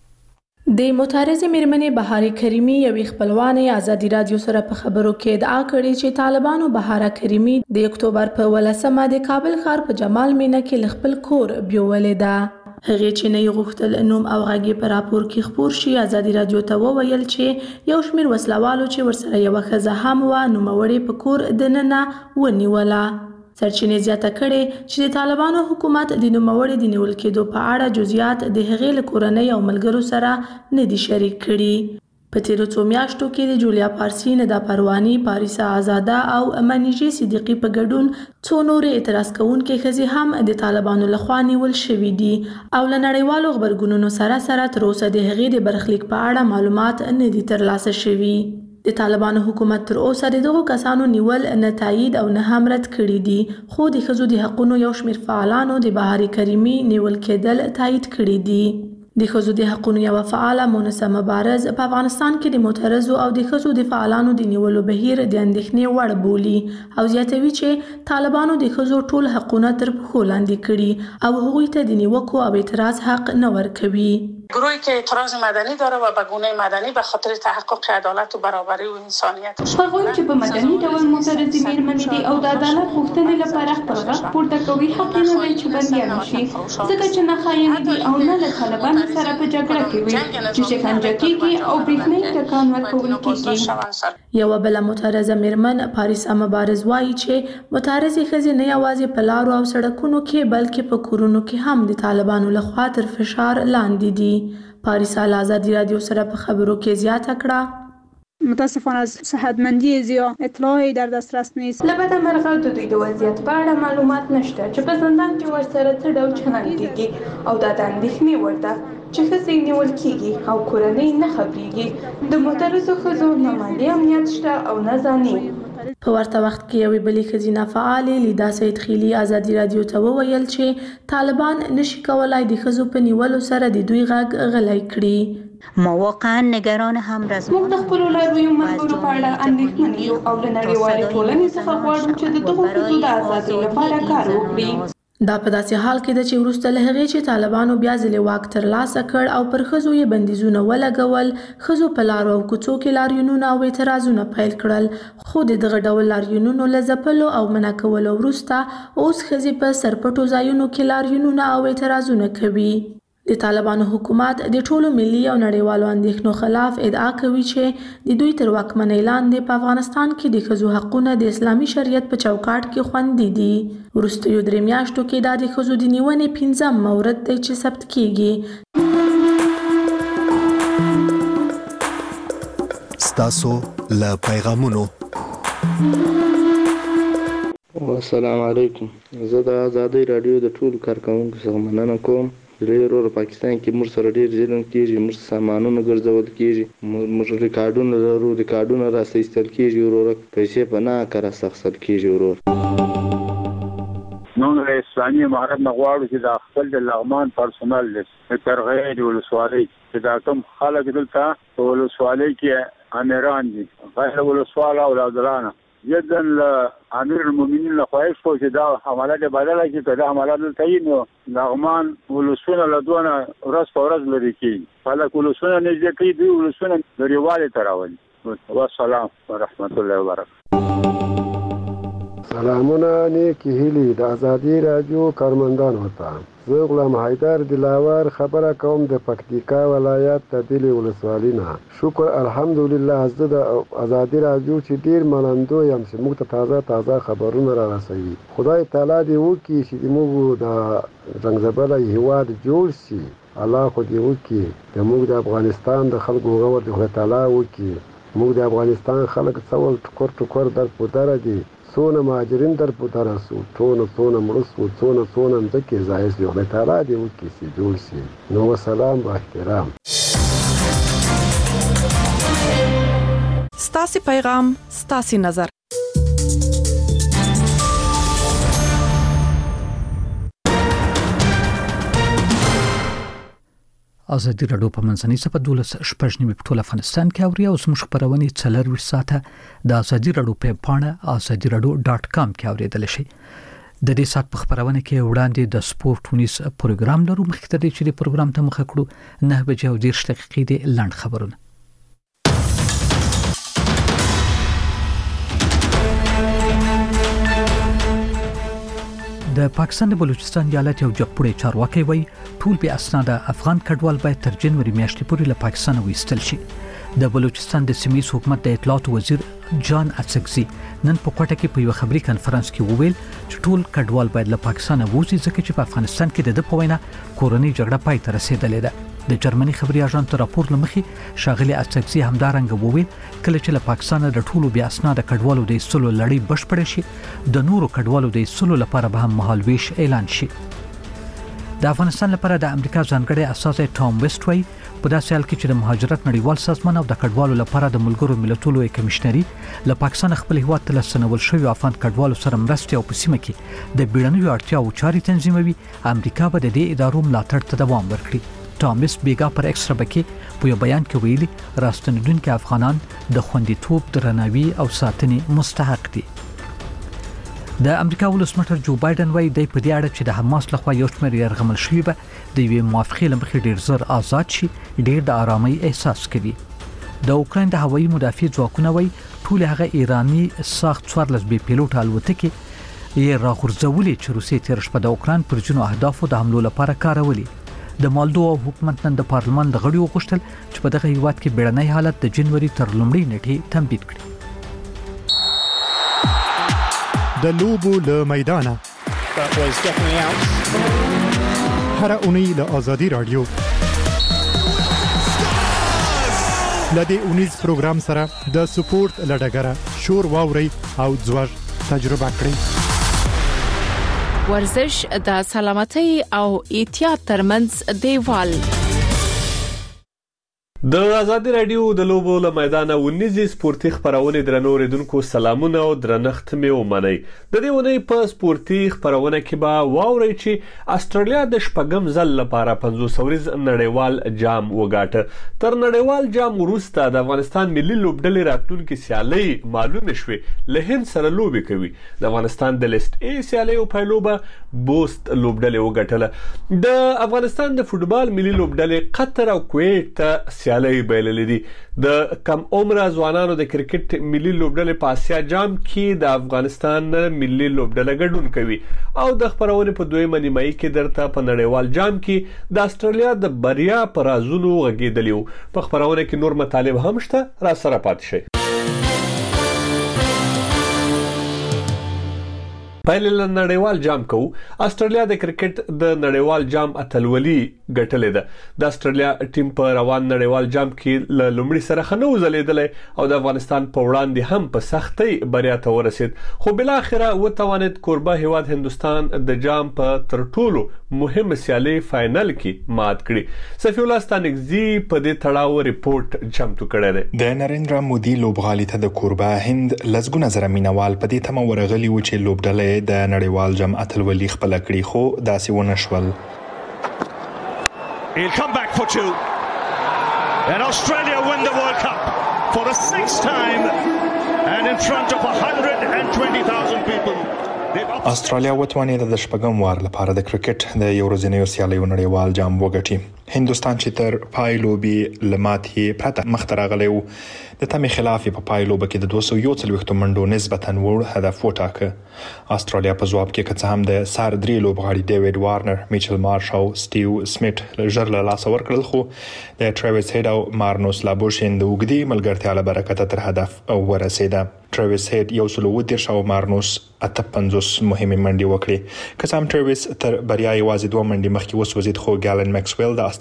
د معترضې میرمنې بهاري کریمي یو خپلوانې ازادي رادیو سره په خبرو کې ادعا کړې چې طالبانو بهاره کریمي د اکتوبر په 18 د کابل ښار په جمال مینه کې خپل کور بیولې ده. هغه چې نه غوښتل نوم او غږی په راپور کې خبر شي ازادي رادیو ته وویل چې یو شمیر وسلوالو چې ورسره یو ښځه هم و نوموړې په کور دننه ونیوله. سرچینې زیاته کړې چې د طالبانو حکومت د نوموړې د نیول کېدو په اړه جزئیات د هغې له کورنۍ او ملګرو سره نه دي شریک کړي. په تیرو څو میاشتو کې د جولیا پارسی، ندا پرواني، پاریسا آزاده او منیژه صدیقي په ګډون څو نورې اعتراض کوونکې ښځې هم د طالبانو لخوا نیول شوي دي او له نړیوالو غبرګونونو سره تر اوسه د هغې د برخلیک په اړه معلومات نه دي ترلاسه شوي. د طالبانو حکومت تر اوسه د دغو کسانو نیول نه تایید او نه هم رد کړي دي، خو د ښځو د حقونو یو شمیر فعالانو د بهاري کریمي نیول کېدل تایید کړي دي. د ښځو د حقونو یو فعاله مونسه مبارز په افغانستان کې د معترضو او د ښځو د فعالانو د نیولو بهیر د اندېښنې وړ بولي او زیاتوي چې طالبانو د ښځو ټول حقونه تر پښو لاندې کړي او هغوی ته د نیوکو او اعتراض حق نه ورکوي. گروهی که اعتراض مدنی داره و به گونه مدنی به خاطر تحقق عدالت و برابری و انسانیت هغوی چې په مدني ډول معترضې میرمنې دي او د عدالت غوښتنې لپاره خپل غږ پورته کوي، حق نه دی چې بندیان شي ځکه چې نه خاینې دي او نه له طالبانو سره په جګړه کې وي چې شکنجه کیږي او برېښنايي ټکان ورکول کیږي. یوه بله معترضه میرمن پاریسا مبارز وایي چې معترضې ښځې نه یوازې په لارو او سړکونو کې بلکې په کورونو کې هم د طالبانو لخوا تر فشار لاندې دي. پاریسا له ازادي رادیو سره په خبرو کې زیاته کړه: متاسفانه از صحتمندی زیا اطلاعی در دسترس نیست. لبد مرغه د دوی د وضعیت په اړه معلومات نشته چې په زندان کې ورسره څه ډول چلند کیږي او دا د اندېښنې وړ ده چې ښځې نیول کیږي او کورنۍ نه خبرېږي. د معترضو ښځو نه مالي امنیت شته او نه ځاني. په ورته وخت کې یوې بلې ښځینه فعالې لیدا سید خیلي ازادي رادیو ته وویل چې طالبان نشي کولای د ښځو په نیولو سره د دوی غږ غلی کړي. ما واقعا نگران هم رزمان موږ د خپلو لارویو ملګرو په اړه اندېښمن یو او له نړیوالې ټولنې څخه غواړو چې د دغو ښځو د ازادۍ لپاره کار وکړي. دا په داسې حال کې ده چې وروسته له هغې چې طالبانو بیا ځلې واک ترلاسه کړ او پر ښځو یې بندیزونه ولګول، ښځو په لارو او کوڅو کې لاریونونه او اعتراضونه پیل کړل، خو د دغه ډول لاریونونو له ځپلو او منع کولو وروسته اوس ښځې په سرپټو ځایونو کې لاریونونه او اعتراضونه کوي. د طالبانو حکومت د ټولو ملي او نړیوالو اندېښنو خلاف ادعا کوي چې د دوی تر واکمنۍ لاندې په افغانستان کې د ښځو حقونه د اسلامي شریعت په چوکاټ کې خوندي دي. وروستیو 3 میاشتو کې دا د ښځو د نیونې 15م مورد دی چې ثبت کیږي. ستاسو له پیغامونو. السلام علیکم. زه د ازادي رادیو د ټولو کارکونکو څخه مننه کوم. ډېر پاکستان کې موږ سره ډېر ظلم کېږي، موږ سامانونه ګرځول کېږي، موږ ریکارډونه لرو، ریکارډونه راستل کېږي، ورور پیسې په ناکاره اخیستل کېږي. ورور نو د اسلامي امارت نه غواړو چې د خپل د لغمان پرسونل د ترغیب ولسوالۍ چې دا کوم خلک دلته په ولسوالۍ کې امیران دي، غیر ولسواله اولادرانه جدن امیر المؤمنین له خواهش کو چې دا حملات بدله کړي، که دا حملات دلته وي نو لغمان ولسونه له دونه ورځ په ورځ لرې کېږي، خلک ولسونه نږدې کوي، دوی ولسونه لرېوالي ته راولي. والسلام ورحمت الله وبرکاته. سلامونه نیکی هیلی د ازادي رادیو کارمندانو ته. زه غلام حیدر دلاور خبره کوم د پکتیکا ولایت د دلی ولسوالۍ نه. شکر الحمدلله زه د ازادي رادیو چې ډیر منندو یم چې موږ ته تازه خبرونه را رسوي. خدای تعالی دې وکړي چې موږ د رنګزبله هیواد جوړ شي. الله خو دې وکړي چې موږ د افغانستان د خلکو غوړ د خدای تعالی وکړي. موږ د افغانستان خلک څول ټکور در پودره دي، څونه مهاجرین در پودره سو، څونه مړه سو، څونه ځکه ځای سي. خدای تعالی دې وکړي چې جوړ شي. نو سلام با احترام. ستاسو پیغام ستاسو نظر. ازادي راډیو په منځنۍ صفه 12 په ټول افغانستان کې اوري او زموږ خبرونه 24 ساعته د ازادي راډیو په پاڼه azadiradio.com کې اوریدل شي. د دې سات په خبرونه کې وړاندې د سپورت ونیس پروګرام لرو. مخکې تر دې چې د پروګرام ته مخ کړو 9:10 دقیقې د لاند خبرونه. د پاکستان د بلوچستان ایالت یو جګپوړی چارواکي وایي ټول به اسناد افغان کډوال باید تر جنوري میاشتې پورې له پاکستان وایستل شي. د بلوچستان د سیمې حکومت د اطلاعات وزیر جان اڅکزي نن په کوټه کې په یو خبري کانفرنس کې وویل چې ټول کډوال باید له پاکستان ووځي ځکه چې په افغانستان کې د پوینه کورنۍ جګړه پای ته رسیدلې ده. د جرمني خبري اژانس راپور لمخي شاغلي اڅکزي همدارنګ وویل کله چې له پاکستان د ټولو بیا اسناد کډوالو د ایستلو لړۍ بشپړ شي د نورو کډوالو د ایستلو لپاره به هم مهالويش اعلان شي. د افغانستان لپاره د امریکا ځانګړي اساسي ټام ویسټ وایي په داسې حال کې چې د مهاجرت نړیوال سازمان او د کډوالو لپاره د ملګرو ملتونو کمشنري له پاکستان خپل هیواد ته لسنول شوی افغان کډوالو سره مرستې او په سیمه کې د بیړنیو اړتیاو چاري تنظیموي، امریکا به د دې ادارو ملاتړ ته دوام ورکړي. ټامس بیګا پر ایکسترا بکی په یو بیان کې ویلي راستنیدونکو افغانان د خوندیتوب درناوي او ساتنې مستحق دي. د امریکا ولسمشر جو بایدن وایي د په دې اړه چې د حماس لخوا یو شمېر یرغمل شوی به د یوې موافقې لمخې ډیر زر آزاد شي ډیر د آرامۍ احساس کوي. د اوکراین د هوایي مدافع ځواکونه وایي ټول هغه ایرانی ساخت 14 بي پیلوټ الوتکې یې راغورځولې چې روسیې تیر شپه د اوکراین پر ځینو اهدافو د حملو لپاره کارولې. د مالدووا حکومت نن د پارلمان د غړیو غوښتل چې په دغه هیواد کې بیړنی حالت د جنوري تر لومړۍ نیټې تمدید کړي. د لوبو له میدانه هر اونۍ له ازادي رادیو لدې اونیز پروګرام سره د سپورت لډګره شور واوري او ځوړ تجربه کړئ. ورزش د سلامتۍ او احتیاط ترمنځ دیوال. د ازادي رادیو د لوبو له میدانه ونیزي سپورتي خبرونه درنو ریدونکو سلامونه او درنښت مې ومنئ. د دې ونې په سپورتي خبرونه کې به واورئ چې استرالیا د شپږم ځل لپاره 500 ورځ نړیوال جام وګاټه. تر نړیوال جام وروسته د افغانستان ملي لوبډلې راتلونکي سیالي معلومه شوې له هند سره لوبي کوي. د افغانستان د لیست ای سیالي او پایلوبه بوست لوبډلې وګټله. د افغانستان د فوتبال ملي لوبډلې قطر او کویت ته سیالي بایللې دي. د کم عمره ځوانانو د کرکټ ملي لوبډلې په آسیا جام کې د افغانستان ملي لوبډله ګډون کوي او د خبرونه په دویمه نیمایي کې درته په نړیوال جام کې د استرالیا د بریا پر ازونو غږیدلی. په خبرونه کې نور مطالب هم شته، را سره پاتې شئ. پایله نړیوال جام کو استرالیا د کرکټ د نړیوال جام اتلولي ګټلې ده. د استرالیا ټیم په روان نړیوال جام کې له لومړي سره خنو زلیدلې او د افغانستان په وړاندې هم په سختۍ بریا ته ورسید، خو بل اخره وتوانید کوربه هیواد هندستان د جام په تر ټولو مهم سیالي فائنل کې مات کړي. صفی الله ستانګزی په دې تړاو ریپورت چمتو کړی دی. د نریندرا مودي لوبغالي ته د کوربه هند لزګونه زره مینوال په دې تمه ورغلي و چې لوبډلې د نړیوال جام اتلولي خپل کړي، خو داسې ونه شول. He'll come back for two. And Australia win the World Cup for the 6th time and in front of 120,000 people. استرالیا وتوانید د شپږم وار لپاره د کرکټ د یو ورځنیو سیالیو نړیوال جام وګټي. هندستان چې تر پایلوبي لماتې پرته مخته راغلی و د تمې خلاف په پایلوبه کې د 241 منډو نسبتاً وړ هدف وټاکه. استرالیا په ځواب کې که څه هم د سار درې لوبغاړي ډیوډ وارنر، میچل مارش او سټیو سمیت ژر له لاسه ورکړل، خو د ټریویس هیډ او مارنوس لابوشین د اوږدې ملګرتیا له برکته تر هدف ورسېده. ټریویس هیډ 130 او مارنوس 58 مهمه منډې وکړې. که څه هم ټریویس تر بریا یوازې 2 منډې مخکې وسوځید، خو ګالن میکسویل د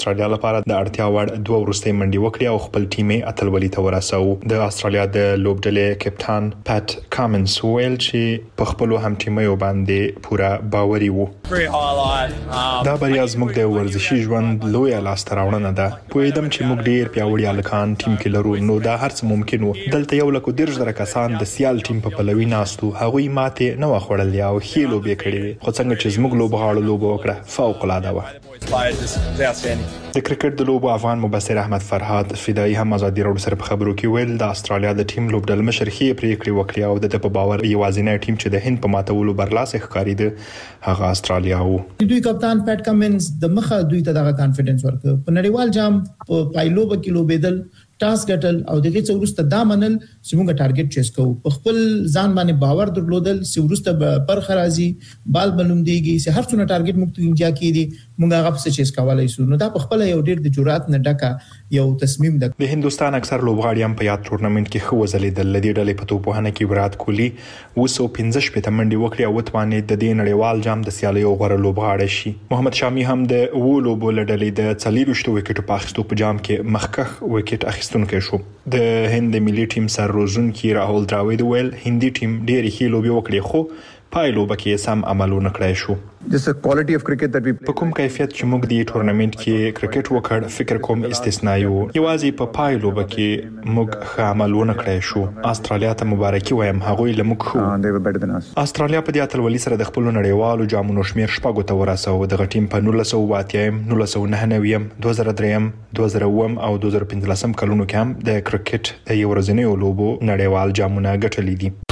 استرالیا لپاره د اړتیا وړ دوه وروستۍ منډي وکړي او خپل ټیم یې اتلولي ته ورساو. د استرالیا د لوبډلې کپټان پات کامنز ویل چې په خپل هم ټیمو باندې پورا باوري وو. دا بریا زموږ د ورزشي ژوند لوی لاسته راوړنه ده. پوهیدم چې موږ ډیر پیاوړي الکان ټیم کې لرو، نو دا هر څه ممکن وو. دلته یو لکه 10,000 کسان د سیال ټیم په پلوي ناستو، هغوی ماته نه وخوړل او ښې لوبې کړې، خو څنګه چې زموږ لوبغاړو لوبه وکړه فوق العاده وه. د کرکټ د لوبو افغان مبصر احمد فرهاد فدایي هم ازادي راډیو سره په خبرو کې ویل د استرالیا د ټیم لوبډل مشر خې پریکړې وکړې او د په باور یوازینی ټیم چې د هند په ماتولو برلاسه ښکارېده هغه استرالیا وو. دوی کپتان پټ کمنز د مخه دوی ته دغه کانفیډنس ورکړ. په نړیوال جام په پایلوب کې لوبېدل، ټاس ګټل او دغه څه ورسته دا منل چې موږ ټارګټ چیس کوو. په خپل ځان باندې باور درلودل چې ورسته پر خرازي بال بلوم دیږي چې هر څونه ټارګټ موږ ته انجا کیدی موږ هغه څه چیس کولای شو. نو دا په خپل یو ډیر د جرأت نه ډکه یو تصمیم ده. د هندستان اکثر لوبغاړي هم په یاد تورنمنت کې خو وزلیدل. لدی ډلې په توپوهنه کې ویرات کوهلی 215 منډي وکړي او وتوانې د دې نړیوال جام د سیالیو غوړه لوبغاړی شي. محمد شامی هم د لوبو لړلې د 40 وکټو په اخیستو په جام کې مخکخ وکټ اخیستونکی شو. د هند ملي ټیم سر روزونکي راهول دراوید ویل هندي ټیم ډېر ښه لوبي وکړي خو پایلوبه کې سم عملونه کړای شو. په کوم کیفیت چې موږ د ټورنمنت کې کرکټ وکړ فکر کوم استثنایی وو. یوازې په پایلوبه کې موږ ښه عملونه کړای شو. استرالیا ته مبارکي وایم، هغوی له موږ خو. استرالیا په دې اتلولي سره د خپل نړیوالو جامونو شمیر شپږو ته ورساو. د ټیم په 1980 1999 2003 2007 او 2015 کلونو کې هم د کرکټ د یو ورځنیو لوبو نړیوال جامونه ګټلي دي.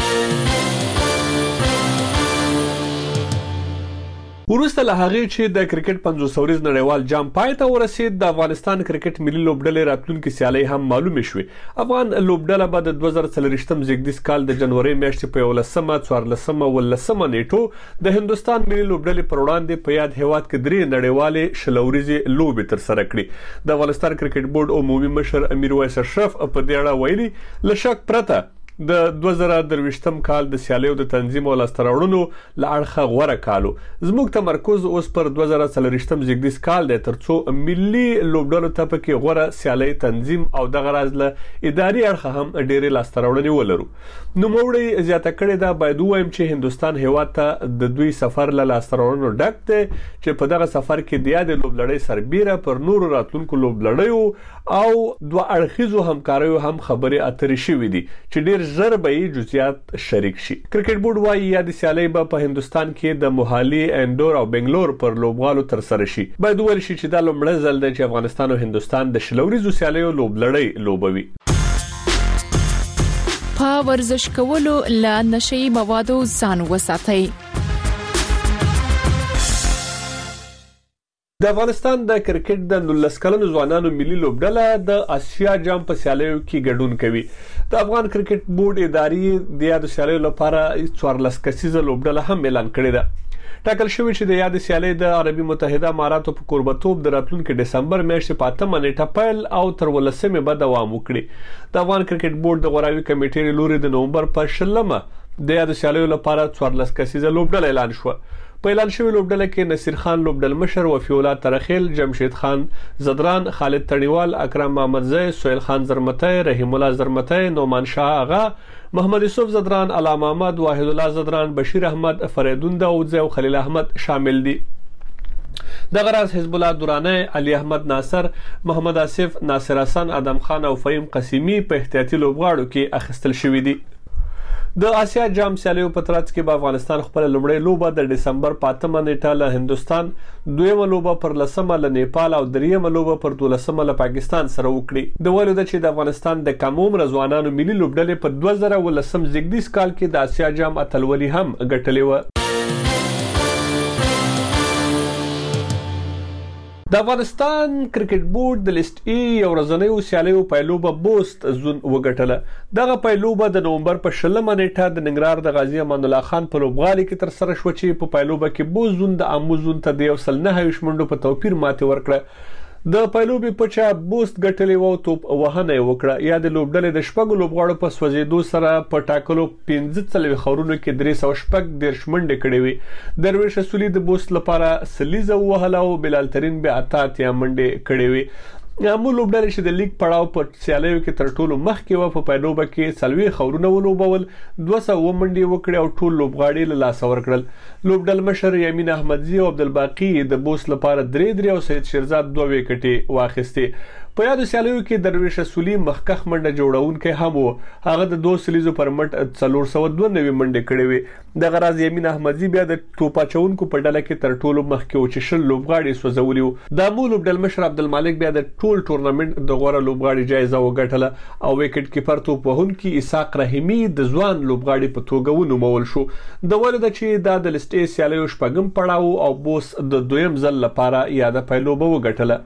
ورسته له هغه چې د کرکټ 500 ورځ نړیوال جام پای ته ورسید، د افغانستان کرکټ ملي لوبډلې راتلونکي سیالي هم معلومه شوې. افغان لوبډله به د 2024 زیږدیز کال د جنوري میاشتې په 11 14 ولسمه نیټو د هندستان ملي لوبډلې پر وړاندې په یاد هیواد کې درې نړیوالې شلوريزي لوبې تر سره کړې. د افغانستان کرکټ بورډ عمومي مشر امیر وایس اشرف په دې اړه ویلي لشک پرته د 2023 کال د سیالیو د تنظیم او لاستراوړونو لړخه غوړه کالو. زموږ تمرکز اوس پر 2024 زیږدیز کال دی ترڅو ملي لوبډلو ته پکې غوړه سیالي تنظیم او د غراز له اداري اړخه هم ډېرې لاستراوړنې ولرو. نو موږ زیاته کړې دا باید وایم چې هندستان هیواد ته د دوی سفر له لاستراوړنو ډک دی چې په دغه سفر کې د یاد لوبلړۍ سربیره پر نورو راتلونکو لوبلړیو او دوه اړخیزو همکاریو هم خبرې اترې شوې دي چې ډېر زر به جزئیات شریک شي. کرکټ بورډ وايي یاد سیالي به په هندستان کې د موهالي، اندور او بنگلور پر لوبغالو تر سره شي. باید ویل شي چې دا لومړی ځل دی چې افغانستان او هندستان د شلوريزو سیالیو لوبلړۍ لوبوي. په ورزش کولو له نشئی موادو ځان وساتئ. د افغانستان د کرکټ د 19 کلنو ځوانانو ملي لوبډله د آسیا جام په سیالیو کې ګډون کوي. د افغان کرکټ بورډ اداري د یاد سیالیو لپاره 14 کسیزه لوبډله هم اعلان کړې ده. ټاکل شوی چې د یاد سیالي د عربي متحده اماراتو په قربتوب د راتلونکي ډسمبر میاشتې په 8 نیټه پیل او تر 18 به دوام وکړي. د افغان کرکټ بورډ د غوراوي کمیټې لوري د نومبر په 16 د یاد سیالیو لپاره 14 کسیزه لوبډله اعلان شو. په اعلان شوی لوبډله کې نصیر خان لوبډل مشر، وفي الله ترخیل، جمشید خان زدران، خالد تڼیوال، اکرم محمدزی، سهیل خان زرمتی، رحیم الله زرمتی، نومان شاه آغا، محمد یوسف زدران، علامه احمد، واحد الله زدران، بشیر احمد، فریدون داودزی او خلیل احمد شامل دي. د غراز حزب الله دورانه، علي احمد ناصر، محمد آصف، ناصر حسن، ادم خان او فهیم قسیمی په احتیاطي لوبغاړو کې اخیستل شوی دي. د آسیا جام سیالیو په ترڅ کې به افغانستان خپل لومړی لوبه د ډسمبر په 8 نیټه له هندستان، دویمه لوبه پر 10 له نیپال او دریمه لوبه پر 12 له پاکستان سره وکړي. د ویلو د چې د افغانستان د کم عمر ځوانانو ملي لوبډلې په 2019 زیږدیز کال کې د آسیا جام اتلولي هم ګټلې و. د افغانستان کرکټ بورډ د لیست ای یو ورځنیو سیالیو پایلوبه بوست زون وګټله. دغه پایلوبه د نومبر په 16 نیټه د ننګرهار د غازی امان الله خان په لوبغالي کې تر سره شو چې په پایلوبه کې بوست زون د امو زون ته د 109 منډو په توپیر ماته ورکړه. د پایلوبي پچا بوست ګټلې وو توپ وهنه وکړه یا د لوبډلې د شپږ لوبغاړو په سوځېدو سره په ټاکلو 15 خورونو کې 310 منډې کړې وي درویش رسولي د بوست لپاره سلیزه وهله او بلال ترين به 88 منډې کړې وي مو لوبډلې چې د لیګ پړاو په سیالیو کې تر ټولو مخکې و په پایلوبه کې سلوي خورونه ولوبول 200 منډې وکړې او ټول لوبغاړي له لاس ورکړل لوبډل مشر یمین احمدزي او عبدالباقی د بوس لپاره 3 او سید شیرزاد 2 وکټې واخیستې په یاد سیالیو کې درویش رسولي مخکخ منډه جوړونکې هم وو هغه د 2 سلیزو پر مټ 492 منډې کړې وي د غراز یمین احمدزي بیا د ټوپاچونکو په ډله کې تر ټولو مخکې و چې شل لوبغاړي سوځولي وو د مو لوبډل مشر عبدالمالک بیا د ټول ټورنمنت د غوړه لوبغاړي جایزه وګټله او وکټ کیپر توپ وهونکي اسحاق رحیمي د ځوان لوبغاړي په توګه ونومول شو د ولدا چې د لسټې سیالیو شپږم پړاو او بوس د دویم ځل لپاره یاده پایلوبه وګټله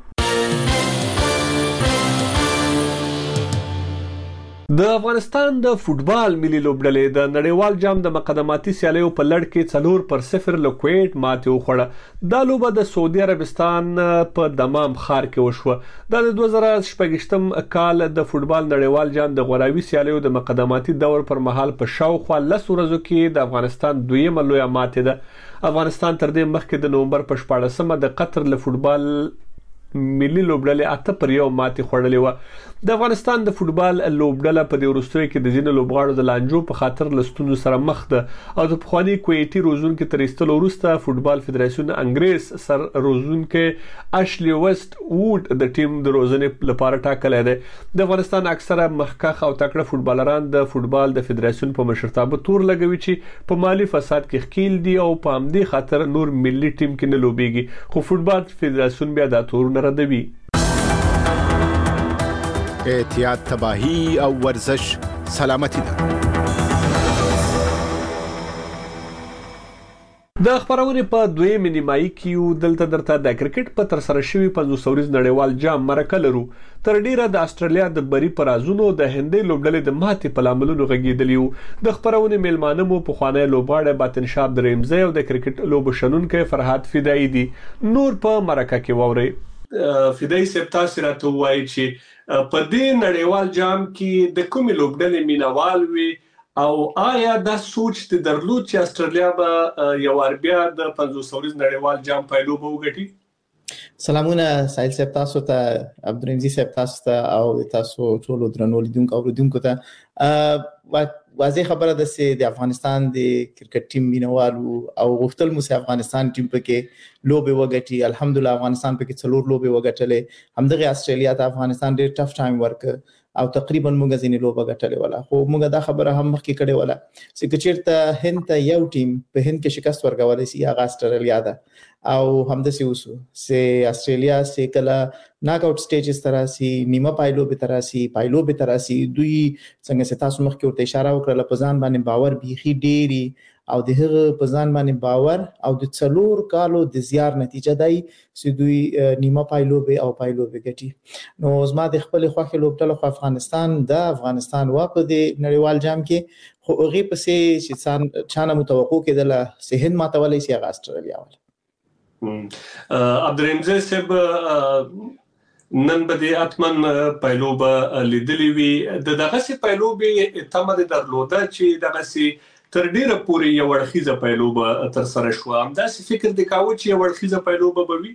د افغانستان د فوتبال ملي لوبډلې د نړیوال جام د مقدماتي سیالیو په لړ کې 4-0 له کویت ماتې وخوړه دا لوبه د سعودي عربستان په دمام ښار کې وشوه د 2018 کال د فوتبال نړیوال جام د غوراوي سیالیو د مقدماتي دور پر مهال په شاوخوا 10 ورځو کې د افغانستان دویمه لویه ماتې ده افغانستان تر دې مخکې د نومبر په 14مه د قطر له فوتبال ملي لوبډلې 8-1 ماتې خوړلې و د افغانستان د فوتبال لوبډله په دې وروستیو کې د ځینو لوبغاړو د لانجو په خاطر لستونو سره مخ ده او د پخوانی کویتي روزونکو تر ایستلو وروسته فوتبال فدراسیون انګریز سر روزونکو اشلی وست وود د ټیم د روزنې لپاره ټاکلې ده د افغانستان اکثره مخکخ او تکړه فوتبالران د فوتبال د فدراسیون په مشرتابه تور لګوي چې په مالی فساد کې ښکیل دي او په همدې خاطر نور ملي ټیم کې نه لوبيږي خو فوتبال فدراسیون بیا د تورونه ردوي احتیاط تباہی او ورزش سلامتی ده د خبرونه په دویمه نیمایي کې دلته درته د کرکټ په تر سره شوی 500 ورځ نړیوال جام مرکه لرو تر ډیره د استرالیا د بری پرازونو د هندۍ لوبډلې د ماتې په لاملونو غږیدلیو د خبرونه میلمانه مو په خوانه لوبغاړي باطن شاب درېمزه او د کرکټ لوب شنونکو فرحات فدایي دي نور په مرکه کې ووري فدایي سپتا سره ته وایي چې په دې نړیوال جام کې د کومې لوبډلې مینوال وي او آیا دا سوچ ته درلود چې استرالیا به یو اربیا د 500 ورځ نړیوال جام پایلوبه وګټي سلامونه سایل صاحب تاسو ته عبدالرحمن صاحب تاسو ته او تاسو ټول درنو لیدونکو او لیدونکو ته واضح خبره ده چې د افغانستان د کرکټ ټیم مینوالو او غوښتل مو چې افغانستان ټیم پکې لوبه وګټي الحمدلله افغانستان پکې 4 لوبه وګټلې همدغه استرالیا ته افغانستان ډېر ټف ټایم ورک او تقریبا موږ ځینې لوبه ګټلې ولا خو موږ دا خبره هم مخکې کړې ولا چې چیرته هند ته یو ټیم په هند کې شکست ورکولای شي هغه استرالیا ده او همداسې وسو چې استرالیا سې کله ناک آوټ سټیجز تراسي نیمه پایلوبه تراسي دوی څنګه چې تاسو مخکې ورته اشاره وکړه په ځان باندې باور بيخي ډيري او دغه په ځان باندې باور او د 4 کالو د زیار نتیجه دی چې دوی نیمه پایلوبه او پایلوبه ګټي نو زما د خپل خوخه لوبډله خو افغانستان واپس د نړیوال جام کې خو هغه پسې چې چانه متوقع کېدل چې هند ماتولای شي استرالیا ول عبدالرحمن صاحب نن به اتمن پایلوبه لیدلی وی دغه سي پایلوبه تمه درلوده چې دغه سي تر ډیره پورې یو ورخیزه پایلوبه تر سره شو همداسې فکر وکاو چې یو ورخیزه پایلوبه به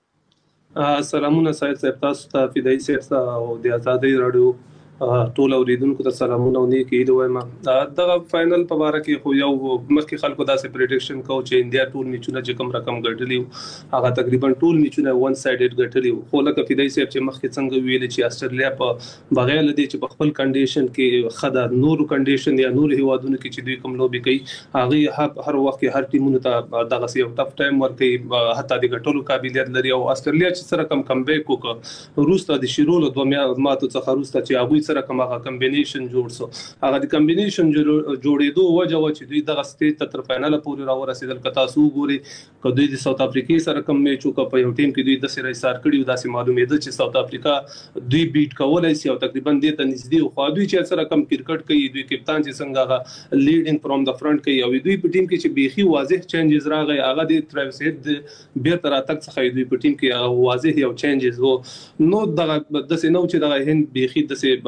وي سلامونه سایل صاحب تاسو ته فدایي صاحب او د آزادۍ رادیو ټول اوریدونکو ته سلامونه او نیکی عید وایم دغه فائنل په اړه کې خو یو مخکې خلکو داسې پریډکشن کوي چې انډیا ټول میچونه چې کم رقم ګټلی هغه تقریبا ټول میچونه ون سایډډ ګټلی خو لکه فدایي صاحب چې مخکې څنګه ویل چې استرالیا په بغیر لدی چې په خپل کنډیشن کې خدا نور کنډیشن یا نور هیوادونو کې چې دوی کوم لوبي کوي هغه هر وخت کې هر ټیمونو ته دغه یو ټف ټایم ورکوي حتی د ګټلو قابلیت لري او استرالیا چې سره کم بیک وکړ روسته د شیرولو دوه ماتو څخه روسته چې هغه سره کوم هغه کمبینیشن جوړ سو هغه د کمبینیشن جوړېدو وجه و چې دوی دغه سټیج تر فائنل پورې راورسېدل کتا سو ګوري کدوې د ساوث افریقا سره کوم میچ وکړ په یو ټیم کې دوی د سره ایثار کړیو داسې معلومېده چې ساوث افریقا دوی بیټ کولای شي او تقریبا دې ته نږدې خو دوی چې سره کم کرکټ کوي دوی کپتان چې څنګه لیډینګ فرام د فرنٹ کوي او دوی په ټیم کې چې بيخي واضح چینجز راغی هغه د ټریویس هید بیرته راتګ څخه دوی په ټیم کې واضح یو چینجز وو نو دغه د سينو چې دغه هند بيخي د سي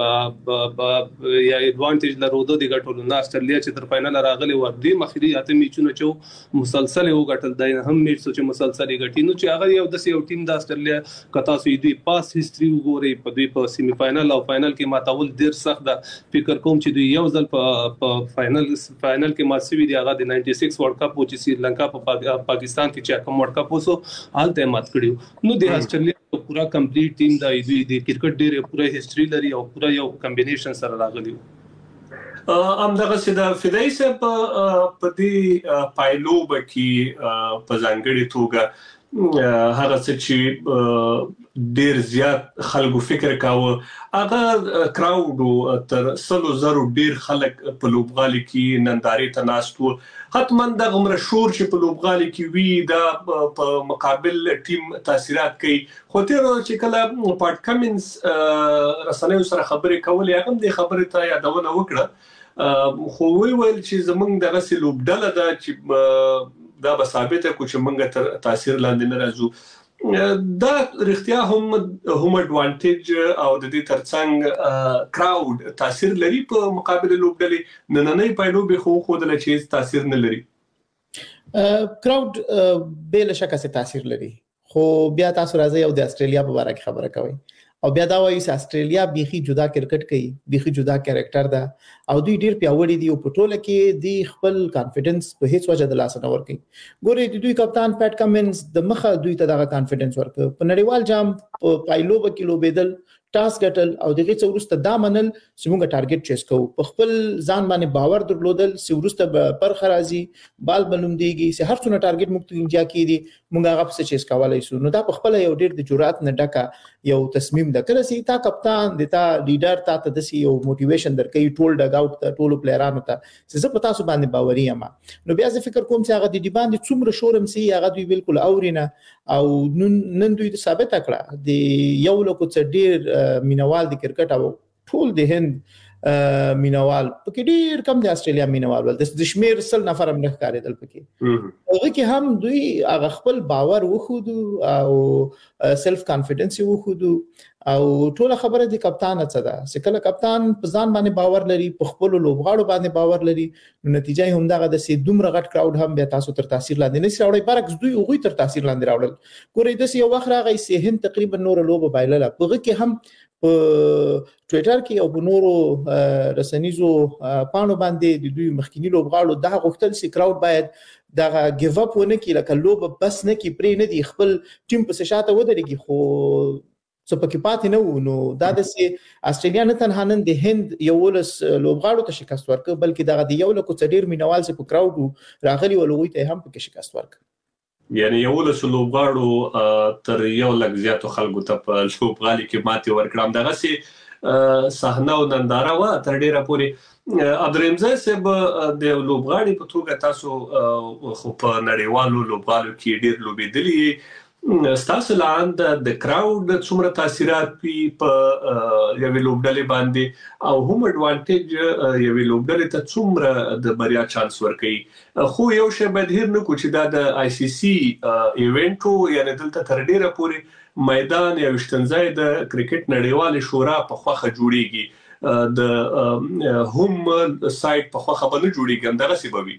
یا ایڈوانټیج لرودو د ګټولو نه استرالیا چې تر فائنل راغلی و دې مخري اته میچونه چې مسلسل یو ګټل دای هم میچ چې مسلسل ګټي نو چې هغه یو د یو ټیم د استرالیا کتا سو دوی پاس هیستوري وګوري په دوی په سیمی فائنل او فائنل کې ماتول ډیر سخت ده فکر کوم چې دوی یو ځل په فائنل کې ماسوي دی هغه د 96 ورلد کپ چې سریلانکا په پاکستان کې چې کوم ورلد کپ وسو حالت مات کړیو نو د استرالیا پورا کمپلیټ ټیم د کرکټ ډیر پورا هیستوري لري او پورا یو کمبینیشن سره راغلی دغه سیده فدای صاحب په دې پایلوب کې په ځانګړي توګه هغه چې ډیر زیات خلکو فکر کاوه هغه کراود تر 100,000 ډیر خلک په لوبغالي کې نندارې ته ناستو حتما د عمر شور چې په لوبغالي کې وی دا په مقابل ټیم تاثیرات کوي خو تیر چې کله پارت کمنز رسنیو سره خبرې کولې هغه د خبرې ته یادونه وکړه خو ویل چې زمونږ دغه سلوب ډله ده چې دا به ثابته کو چې موږ تر تاثیر لاندې نه راځو دا رښتیا هم اډوانټیج او د دې ترڅنګ کراود تاثیر لري په مقابل لوبډلې نننۍ پایلوب خو د لچې تاثیر نه لري کراود بل شکه څه تاثیر لري خو بیا تاسو راځي او د استرالیا په اړه خبره کوي او بیا دا وایي چې استرالیا بيخي جدا کرکټ کوي بيخي جدا کریکټر ده او دوی ډیر پیاوړي دي او په ټوله کې دی خپل کانفیډنس په هیڅ وجه د لاس نه ورکي ګوري دوی کپتان پټ کمنز د مخه دوی ته دغه کانفیډنس ورک په نړیوال جام په پایلوب کې لوبېدل ټاس ګټل او دغه څو ورسته دا منل چې موږ ټارګټ چیس کوو په خپل ځان باندې باور درلودل چې ورسته پر خرازي بال بلوم دیږي چې هر څونه ټارګټ موږ ته انجا کیدي موږ هغه څه چیس کولای شو نو دا په خپل یو ډیر د جرأت نه ډکه یو تصمیم د کړه چې تا کپتان دتا لیډر تا ته د یو موټیویشن درکې ټول ډګ اوټ ته ټول پلیرانو ته چې زه پتا سو باندې باوري یم نو بیا زه فکر کوم چې هغه د دې باندې څومره شورم سي هغه دوی بالکل اورینه او نن دوی ثابت کړه د یو لکه څ ډیر مینوال د کرکټ او ټول د هند مینوال پکې ډیر کم د استرالیا مینوال ول د شمیر سل نفر هم نه ښکارېدل پکې هغه کې هم دوی هغه خپل باور وخودو او سلف کانفیډنس وخودو او ټول خبره د کپتان څه ده چې کله کپتان په ځان باندې باور لري په خپل لوبغاړو باندې باور لري نو نتیجه هم دغه د سي دومره غټ کراود هم به تاسو تر تاثیر لاندې نه راوړي برعکس دوی هغه تر تاثیر لاندې راوړل ګورې د یو وخت راغی سي هند تقریبا نور لوب بایلله په کې هم په ټوئیټر کې او په نورو رسنیزو پانو باندې د دوی مخکینی لوبغاړو د غوښتل سي کراود باید دا گیو اپ ونه کی لکه لوب بس نه کی پرې نه دی خپل ټیم په شاته ودرېږي خو څه پکې پاتې نه نو دا د سي استرالیا نه تنها نن د هند یو ولس لوبغاړو ته شکست ورکړ بلکې دا د یو لکه څډیر مینوال سي په کراود راغلي ولوي ته هم پکې شکست ورکړ یعنی یو له لوبغاړو تر یو لږ زیاتو خلکو ته په لوبغالي کې ماتې ورکړم دغه سي صحنه او ننداره وا تر ډیره پورې عبدالرحیم صاحب د لوبغاړي په توګه تاسو خو په نړیوالو لوبغالو کې ډیر لوبېدلي ستاسو لاند د کراود څومره تاثیرات په یوې لوبډلې باندې او هم اډوانټیج یوې لوبډلې ته څومره د بریا چانس ورکوي خو یو شی باید هیر نه کو چې دا د آی سی سی ایونټو یعنی دلته تر ډیره پورې میدان یا وشتنځای د کرکټ نړیوال شورا په خوخه جوړیږي د هم سایت په خوخه باندې جوړیږي دغه سببي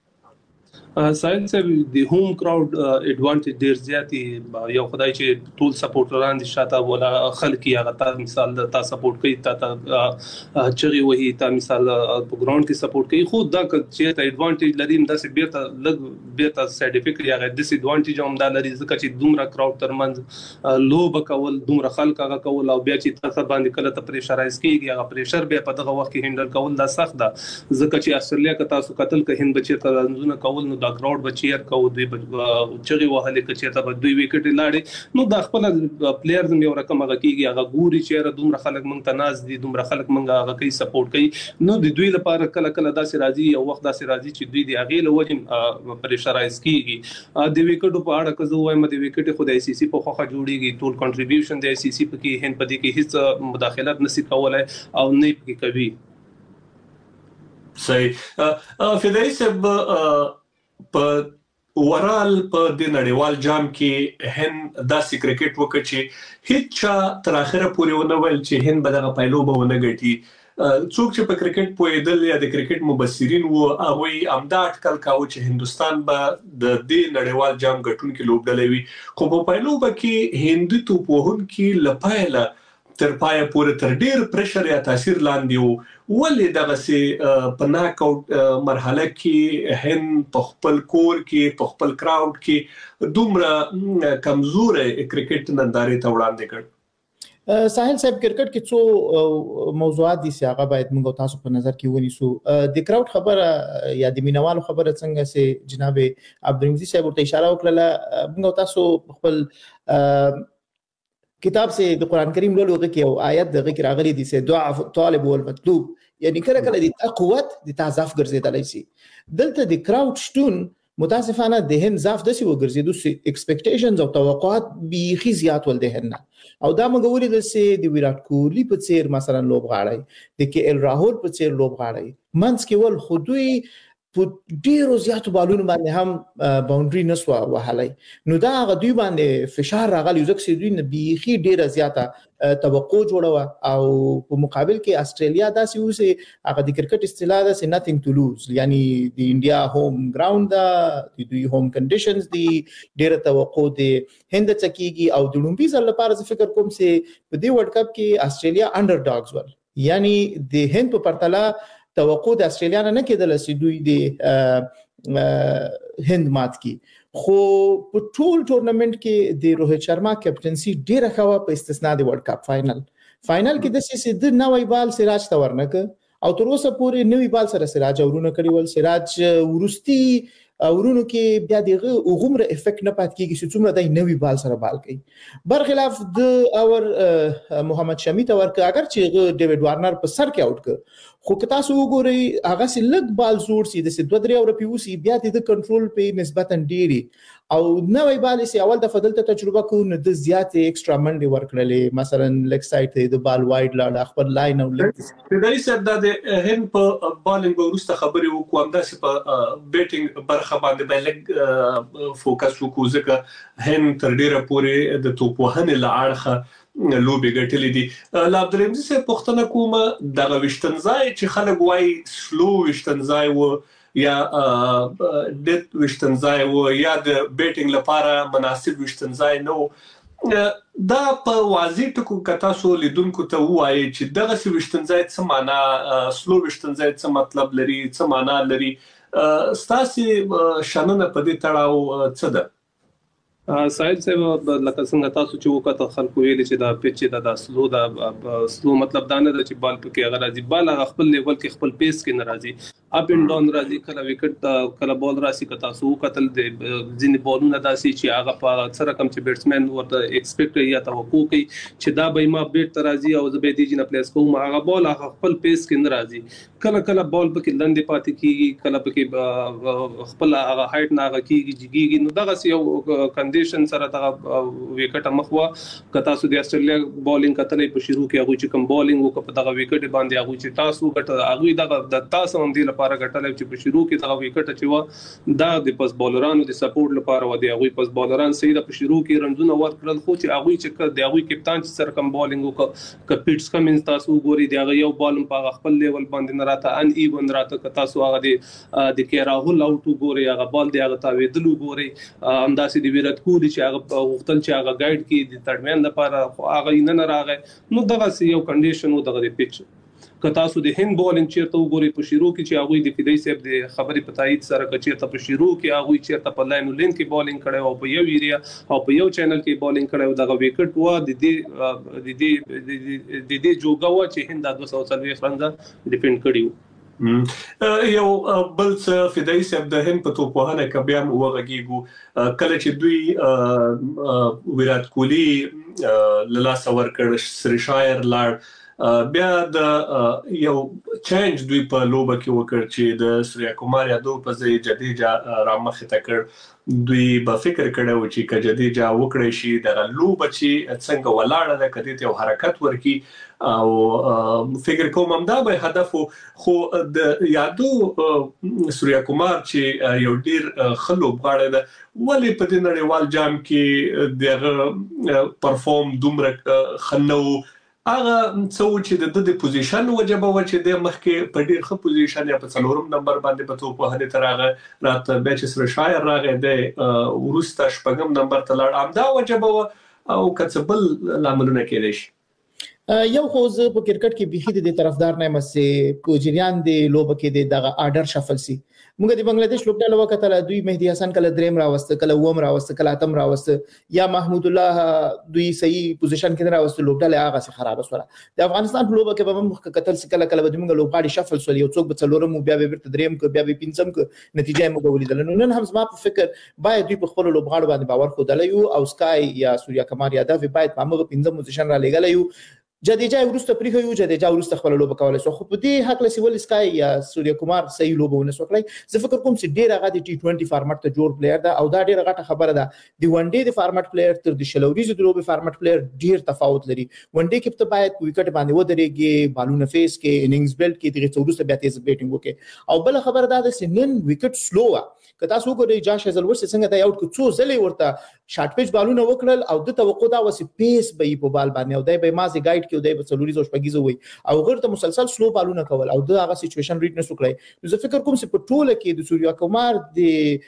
سایل صاحب د هوم کراود اډوانټیج ډیر زیاتی یو خدای چې ټول سپورټران دي شاته ولا خلک یې هغه تا مثال تا سپورټ کوي تا چغي وਹੀ تا مثال په ګراوند کې سپورټ کوي خو دا چې اډوانټیج لري دا چې بیرته سایډ افیکټ یا د ډیس اډوانټیج هم دا لري ځکه چې دومره کراود ترمنځ لوب کول دومره خلک هغه کول او بیا چې تاسو باندې کله ته پریشرایز کیږي هغه پریشر بیا په دغه وخت کې هندل کول دا سخت ده ځکه چې استرالیا کې تاسو قتل کې هند بچی ترانزونه کول نو کراود بچیر کو دوی چغي وهله کچې ته دوی وکټ لاړې نو د خپل پلیئرز یو رقم هغه کیږي هغه ګوري چې دومره خلک مونږ ته ناز دي دومره خلک مونږ هغه کوي سپورټ کوي نو د دوی لپاره کله کله داسې راځي او وخت داسې راځي چې دوی د هغه لوجم پریشرایز کیږي د وکټو په اړه کزو وایم د وکټ خو د ای سی سی په خوخه جوړیږي ټول کنټریبیوشن د ای سی سی په کې هند په دې کې هیڅ مداخلت نشي کولای او نه پکې کوي صحیح فدای صاحب په ورال په د نړیوال جام کې هند داسې کرکټ وکړي چې هیڅ تر اخره پورې ونه ول چې هند به دغه پایلوبه ونه ګټي څوک چې په کرکټ پوهیدل یا د کرکټ مبصرین وو هغه امدا اټکل کاوه چې هندستان به د دې نړیوال جام ګټونکو لوبډلې وي خو په پایلوبه کې هندي توپوهونکو لپاره تر پای پورې تر ډیر پریشر یا تاثیر لاندې وو ولې دغه سي په ناک اوټ مرحله کې هند په خپل کور کې په خپل کراود کې دومره کمزور کرکټ نندارې ته وړاندې کړ ساحل صاحب کرکټ کې څو موضوعات دي چې هغه باید موږ تاسو په نظر کې ونیسو د کراود خبره یا د مینوالو خبره څنګه چې جناب عبدالمجید صاحب ورته اشاره وکړه موږ تاسو خپل کتاب سے د قران کریم لولو کې او آیت دغه کې راغلي دي چې دعاء طالب والمطلوب یعنی کله کله د قوت د تعذف ګرځیدلای شي دلته د کراود شتون متاسفانه د هند ضعف د سی وګرځیدو چې ایکسپیکټیشنز او توقعات به زیات ول د هند او دا موږ ولې د سي د ویرات کوهلی په څیر مثلا لوبغاړی د کې ال راهول په څیر لوبغاړی منځ کې ول خودوی په ډیرو زیاتو بالونو باندې هم باونډري نسوا وهلای نو دا هغه دوی باندې فشار راغلی ځکه چې دوی نه بيخي ډیره زیاته توقع جوړه او په مقابل کې استرالیا داسې اوسه هغه د کرکټ اصطلاح ده چې nothing to lose یعنی د انډیا هوم ګراوند د دوی هوم کنډیشنز دي ډیره توقع دي هند چکیږي او د لومبي ځل لپاره فکر کوم چې په دې ورلد کپ کې استرالیا انډر ډاګز ول یعنی د هند په پرتله توقع د استرالیا نه کېدل چې دوی د هند مات کی خو په ټول ټورنمنت کې د روهیت شرما کیپټنسي ډیره ښه په استثناء د ورلد کپ فائنل کې د سې د نوې بال سراج تورنک او تر اوسه پورې نوې بال سره سراج ورونه کړی ول سراج ورستی ورونو کې بیا دغه غومره افیکټ نه پات کیږي چې څومره د نوې بال سره بال کوي برخلاف د اور محمد شمی تور ک اگر چې ډیوډ وارنر په سر کې اوټ ک خو که تاسو وګورئ هغه سي لګ بال زور سي د 2-3 اور پیوسی بیا د کنټرول په نسبتا ډيري او نوې بال سي اول د فضل ته تجربه کو نه د زیاتې ایکسترا منډي ورکړلې مثلا لیګ سایډ ته د بال وایډ لاړ خپل لاین او لیګ دای صاحب د هند په بالینګ ورسته خبري وکوم داسې په بیټینګ برخه باندې بلګ فوکس وکړو ځکه هند تر ډیره پورې د توپوهنې لاړخه لوبي ګټلې دي لا عبدالمجید صاحب پښتنه کومه د وشتنځای چې خلک وای سلو وشتنځای و یا ډیت وشتنځای و یا د بیټینګ لپاره مناسب وشتنځای نو دا په واضح ټکو کتا سو لیدونکو ته وایي چې دغه سی وشتنځای څه معنا سلو وشتنځای څه مطلب لري څه معنا لري ستاسي شننه په دې تړاو څه ده ساحل صاحب لکه څنګه تاسو چې وکړه خلکو ویل چې دا پیچ دا سلو مطلب دا نه چې بال پکې اگر راځي بال خپل لیول کې خپل پیس کې نه راځي اپ اینڈ ډاون راځي کله وکټ کله بال راسي کته تاسو قتل د ځینې بالونه داسي چې هغه په سره کم چې بیټسمن ورته ایکسپیکټ یا توقع کوي چې دا به ما بیټ راځي او زه به دې جن پلیس کوم هغه بال خپل پیس کې نه راځي کله بال پکې لندې پاتې کیږي کله پکې خپل هغه هایټ نه کیږي جګیږي نو دغه یو کنډیشن سره دا وکټ مخوا کتا سو د استرالیا بالینګ کتلې په شروع کې هغه چې کوم بالینګ وکړه په دغه وکټ باندې هغه چې تاسو ګټه هغه د تاسو هم دی لپاره ګټلې چې په شروع کې دا وکټ چې و دا د پس بالرانو د سپورټ لپاره و دی هغه پس بالران سید په شروع کې رنزونه ورکړل خو چې هغه چې د هغه کپتان چې سر کوم بالینګ وکړه کپټس کمنز تاسو ګوري دی هغه یو بالم په خپل لیول باندې نه راته ان ایون راته کتا سو هغه د کې راهول اوټ ګوري هغه بال دی هغه تاویدلو ګوري انداسې دی ویرات کوهلی چې هغه وختل چې هغه گایډ کې د تړمن لپاره هغه نه راغی نو دغه یو کنډیشن و دغه پیچ کتا سو د هند بالینګ چیرته وګوري په شروع کې چې هغه د فدای صاحب د خبرې پتاید سره کچیرته په شروع کې هغه چیرته په لاین کې بالینګ کړي او په یو ایریا او په یو چینل کې بالینګ کړي او دغه وکټ و د دې جوګه و چې هند 240 رنز ډیفند کړیو یو بل څه فدایي صاحب د هند په توپوهنه کې بیا وغږیږو کله چې دوی ویرات کوهلی لاس ورکړ سری شایر لاړ بیا د یو چینج دوی په لوبه کې وکړ چې د سوریا کومار یادو په ځای جدیجا رامخ ته کړ دوی به فکر کړو چې کجدیجا وکړي شي د لوبه چې څنګه ولاړه ده کدي ته حرکت ورکی او فکر کوم همدا به هدف خو د یادو سوریا کومار چې یو ډیر خلوب غاړه ده ولی په دې نړیوال جام کې دغه پرفورم دومره خنو هغه څو چې د پوزیشن وجبه و چې د مخکې په ډیر ښه پوزیشن یا په څلورم نمبر باندې په توپ وهنه ترغه راته به چې سره شایر راغی د ورسته شپږم نمبر ته لاړ امدا وجبه او کڅبل لاملونه کېدې شي یو خو زه په کرکټ کې بيخي د طرفدار نه مې په جریان دی لوب کې دغه آرډر شفل سي موږ د بنگلاديش لوبډاله وکړه دوی مهدي حسن کله دریم راوسته کله ووم راوسته کله اتم راوسته یا محمود الله دوی صحیح پوزیشن کې راوسته لوبډاله هغه څه خراب وسوله د افغانستان په لوبه کې به موږ کتل کله کله به موږ لوبغاړي شفل سول یو څوک به څلورم بیا به ورته دریم کو بیا به پنځم کو نتیجه موږ ولیدل نن هم زما په فکر باید دوی په خپل لوبغاړو باندې باور خو یو او سکای یا سوریا کمار یادو باید په موږ پنځم پوزیشن را لګل یو جدیجا ورسته پریخو یو جدیجا ورسته خپل لوب کولای شو خو په دې حق له سیول سکای یا سوریا کومار صحیح لوبونه وکړي زه فکر کوم چې ډیر هغه د ټي20 فارمټ ته جوړ پلیئر دا او دا ډیر غټه خبره ده د ون ډے د فارمټ پلیئر تر د شلوريز د لوب فارمټ پلیئر ډیر تفاوت لري ون ډے کې ته باید وکټ باندې ودرېږي بالونه فیس کې اننګز بیلټ کې دغه څورسته بیا تیز بیټینګ وکړي او بل خبره ده چې نن وکټ سلو که تاسو وګورئ جاش هزلورس څنګه دا یو څو ځلې ورته شارټ پیچ بالونه وکړل او د توقع دا وسی پیس به په بال باندې او دای به مازه گایډ کې دای به څلوريز شپږیزه وي او غیر ته مسلسل سلو بالونه کول او د هغه سچويشن ریډ نسو کړی زه فکر کوم چې په ټوله کې د سوریا کومار د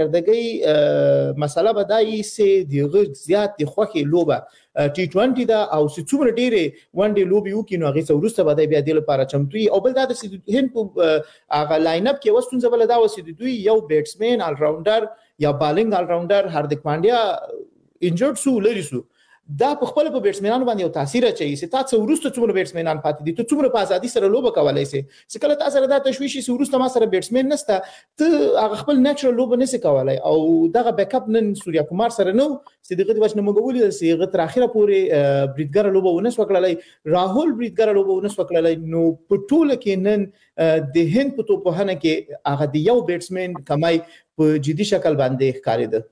کارکردګۍ مسله بدایي سي دغه زیات د خوخي لوبه ټي20 دا او څومره ډیره ون ډے لوبي وکینو هغه څورسته بده بیا د لپاره چمتوي او بل دا د هند په هغه لاین اپ کې وستون زبل دا وسید دوی یو بیټسمن آل راونډر یا بالینګ آل راونډر هاردیک پانډیا انجرډ سو لري سو دا په خپل په بیټسمنانو باندې یو تاثیر اچي چې تاسو ورسته څومره بیټسمنان پاتې دي ته څومره په ازادي سره لوب کولای شي چې کله تاسو سره دا تشويشي ورسته ما سره بیټسمن نشته ته هغه خپل نیچرل لوب نه سي کولای او دغه بیک اپ نن سوریا کومار سره نو چې دغه د وښنه مګولي چې هغه تر اخره پورې بریډګر لوب ونس وکړلای راهول بریډګر لوب ونس وکړلای نو په ټوله کې نن د هند په توپوهنه کې هغه د یو بیټسمن کمای په جدي شکل باندې ښکارېده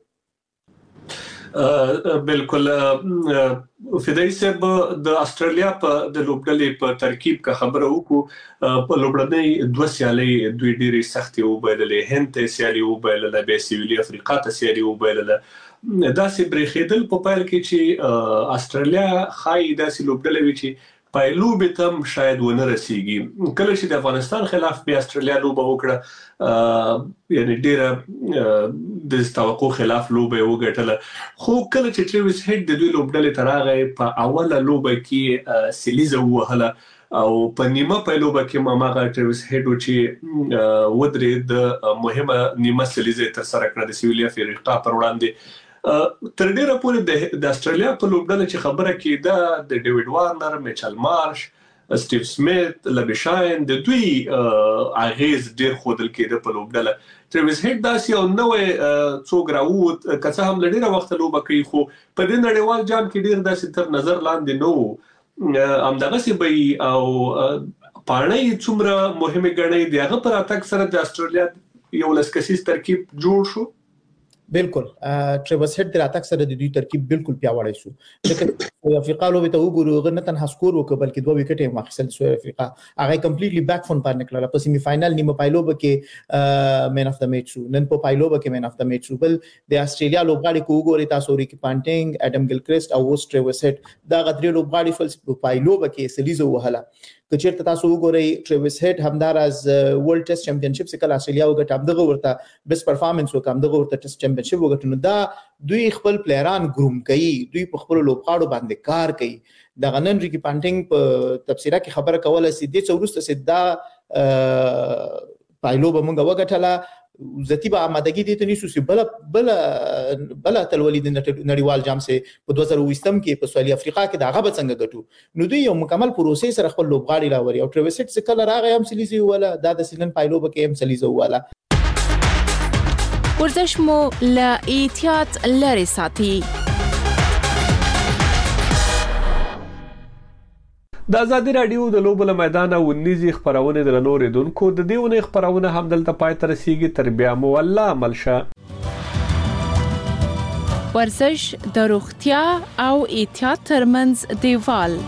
بالکل فدایي صاحب د استرالیا په د لوبډلې په ترکیب کا خبره وکړو په لوبډلې دوه سیالي دوی ډېری سختي وبایللې هند ته سیالي وبایلله به سویلي افریقا ته سیالي وبایلله داسې بریخیدل په پایل کې چې استرالیا خای داسې لوبډلې وی چې پایلو به تم شاید ونه رسیږي کله چې د افغانستان خلاف به استرالیا لوبه وکړه یعنی ډیره د توقع خلاف لوبه وګټله خو کله چې ټریویس هډ د دوی لوبډلې تراغه په اوله لوبه کې سلیزه وهله او په نیمه په لوبه کې ماماغه ټریویس هډ چې ودرې د مهمه نیمه سلیزه تر سره کړه د سویلي افریقا پر وړاندې تر ډیره پورې د استرالیا په لوبډله چې خبره کېده د ډیوډ وارنر میچل مارش سټیو سمیت لبشاین د دوی اغیز ډیر خودل کېده په لوبډله ټریویس هډ داسې یو نوې څوک راووت که څه هم لډیره وخت لوبه کوي خو په دې نړیوال جام کې ډیر داسې تر نظر لاندې نو همدغه سی به او پاڼې څومره مهمه ګڼي دغه پر اتک سره د استرالیا یو لسکسیس ترکیب جوړ شو بالکل ټریویس هډ د اتاک سره د دوی ترکیب بالکل پیاوړی شو چې افریقا لوبه ته وګورو غن تن سکور وکړ بلکې دوه وکټ یې مخکسل سو افریقا هغه کمپلیټلی بیک فون پر نکړه په سیمی فائنل نیمه پایلوبه کې مین اف د میچ شو نن په پایلوبه کې مین اف د میچ شو بل د استرالیا لوبغاړي کو وګوري تاسو ریکی پانټینګ اډم ګلکریسټ او ټریویس هډ دا غدري لوبغاړي فل په پایلوبه کې سلیزو وهله کچېرته تاسو وګورئ ټریویس هډ همدارز ورلد ټیسټ چمپionship څخه استرالیا وګټه همدغه ورته بیس پرفارمنس وکم دغه ورته ټیسټ چمپionship وګټنو دا دوی خپل پلیران ګروم کوي دوی په خپل لوبغاړو باندې کار کوي د غنن ریکی پانټینګ په تفسیره کې خبره کوله چې د څورسته سدا پایلو به موږ وګټله ذاتی به آمادگی دي ته نیسو چې بل اتلولي د نړیوال جام سه په 2020 کې په سویلي افریقا کې دا غو څنګه ګټو نو دوی یو مکمل پروسې سره خپل لوبغاړي راوړي او ټریویسټ څخه کله راغی هم سلیزي ولا د سیلن پایلو به کې هم سلیزو ولا ورزش مو لا احتیاط لري ساتي. د ازادي رادیو د لوبو له میدان او نيزي خبرونه د نورې دونکو د دیونه خبرونه هم دلته پای تر رسیدي تر بیا مو الله عملشه. ورزش د روغتیا او احتیاط ترمنځ دیوال.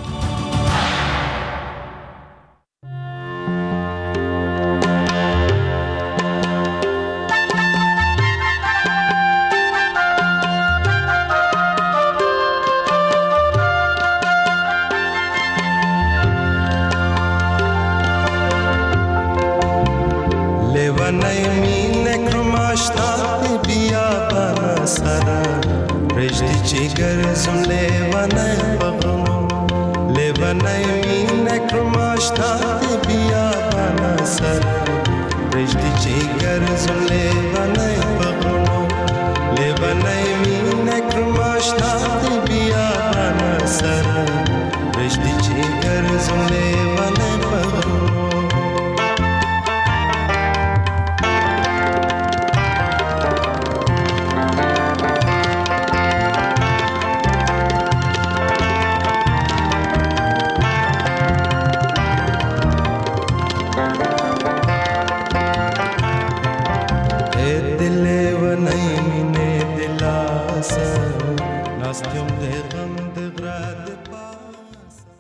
Rejdi cigar zum levanay bagum levanay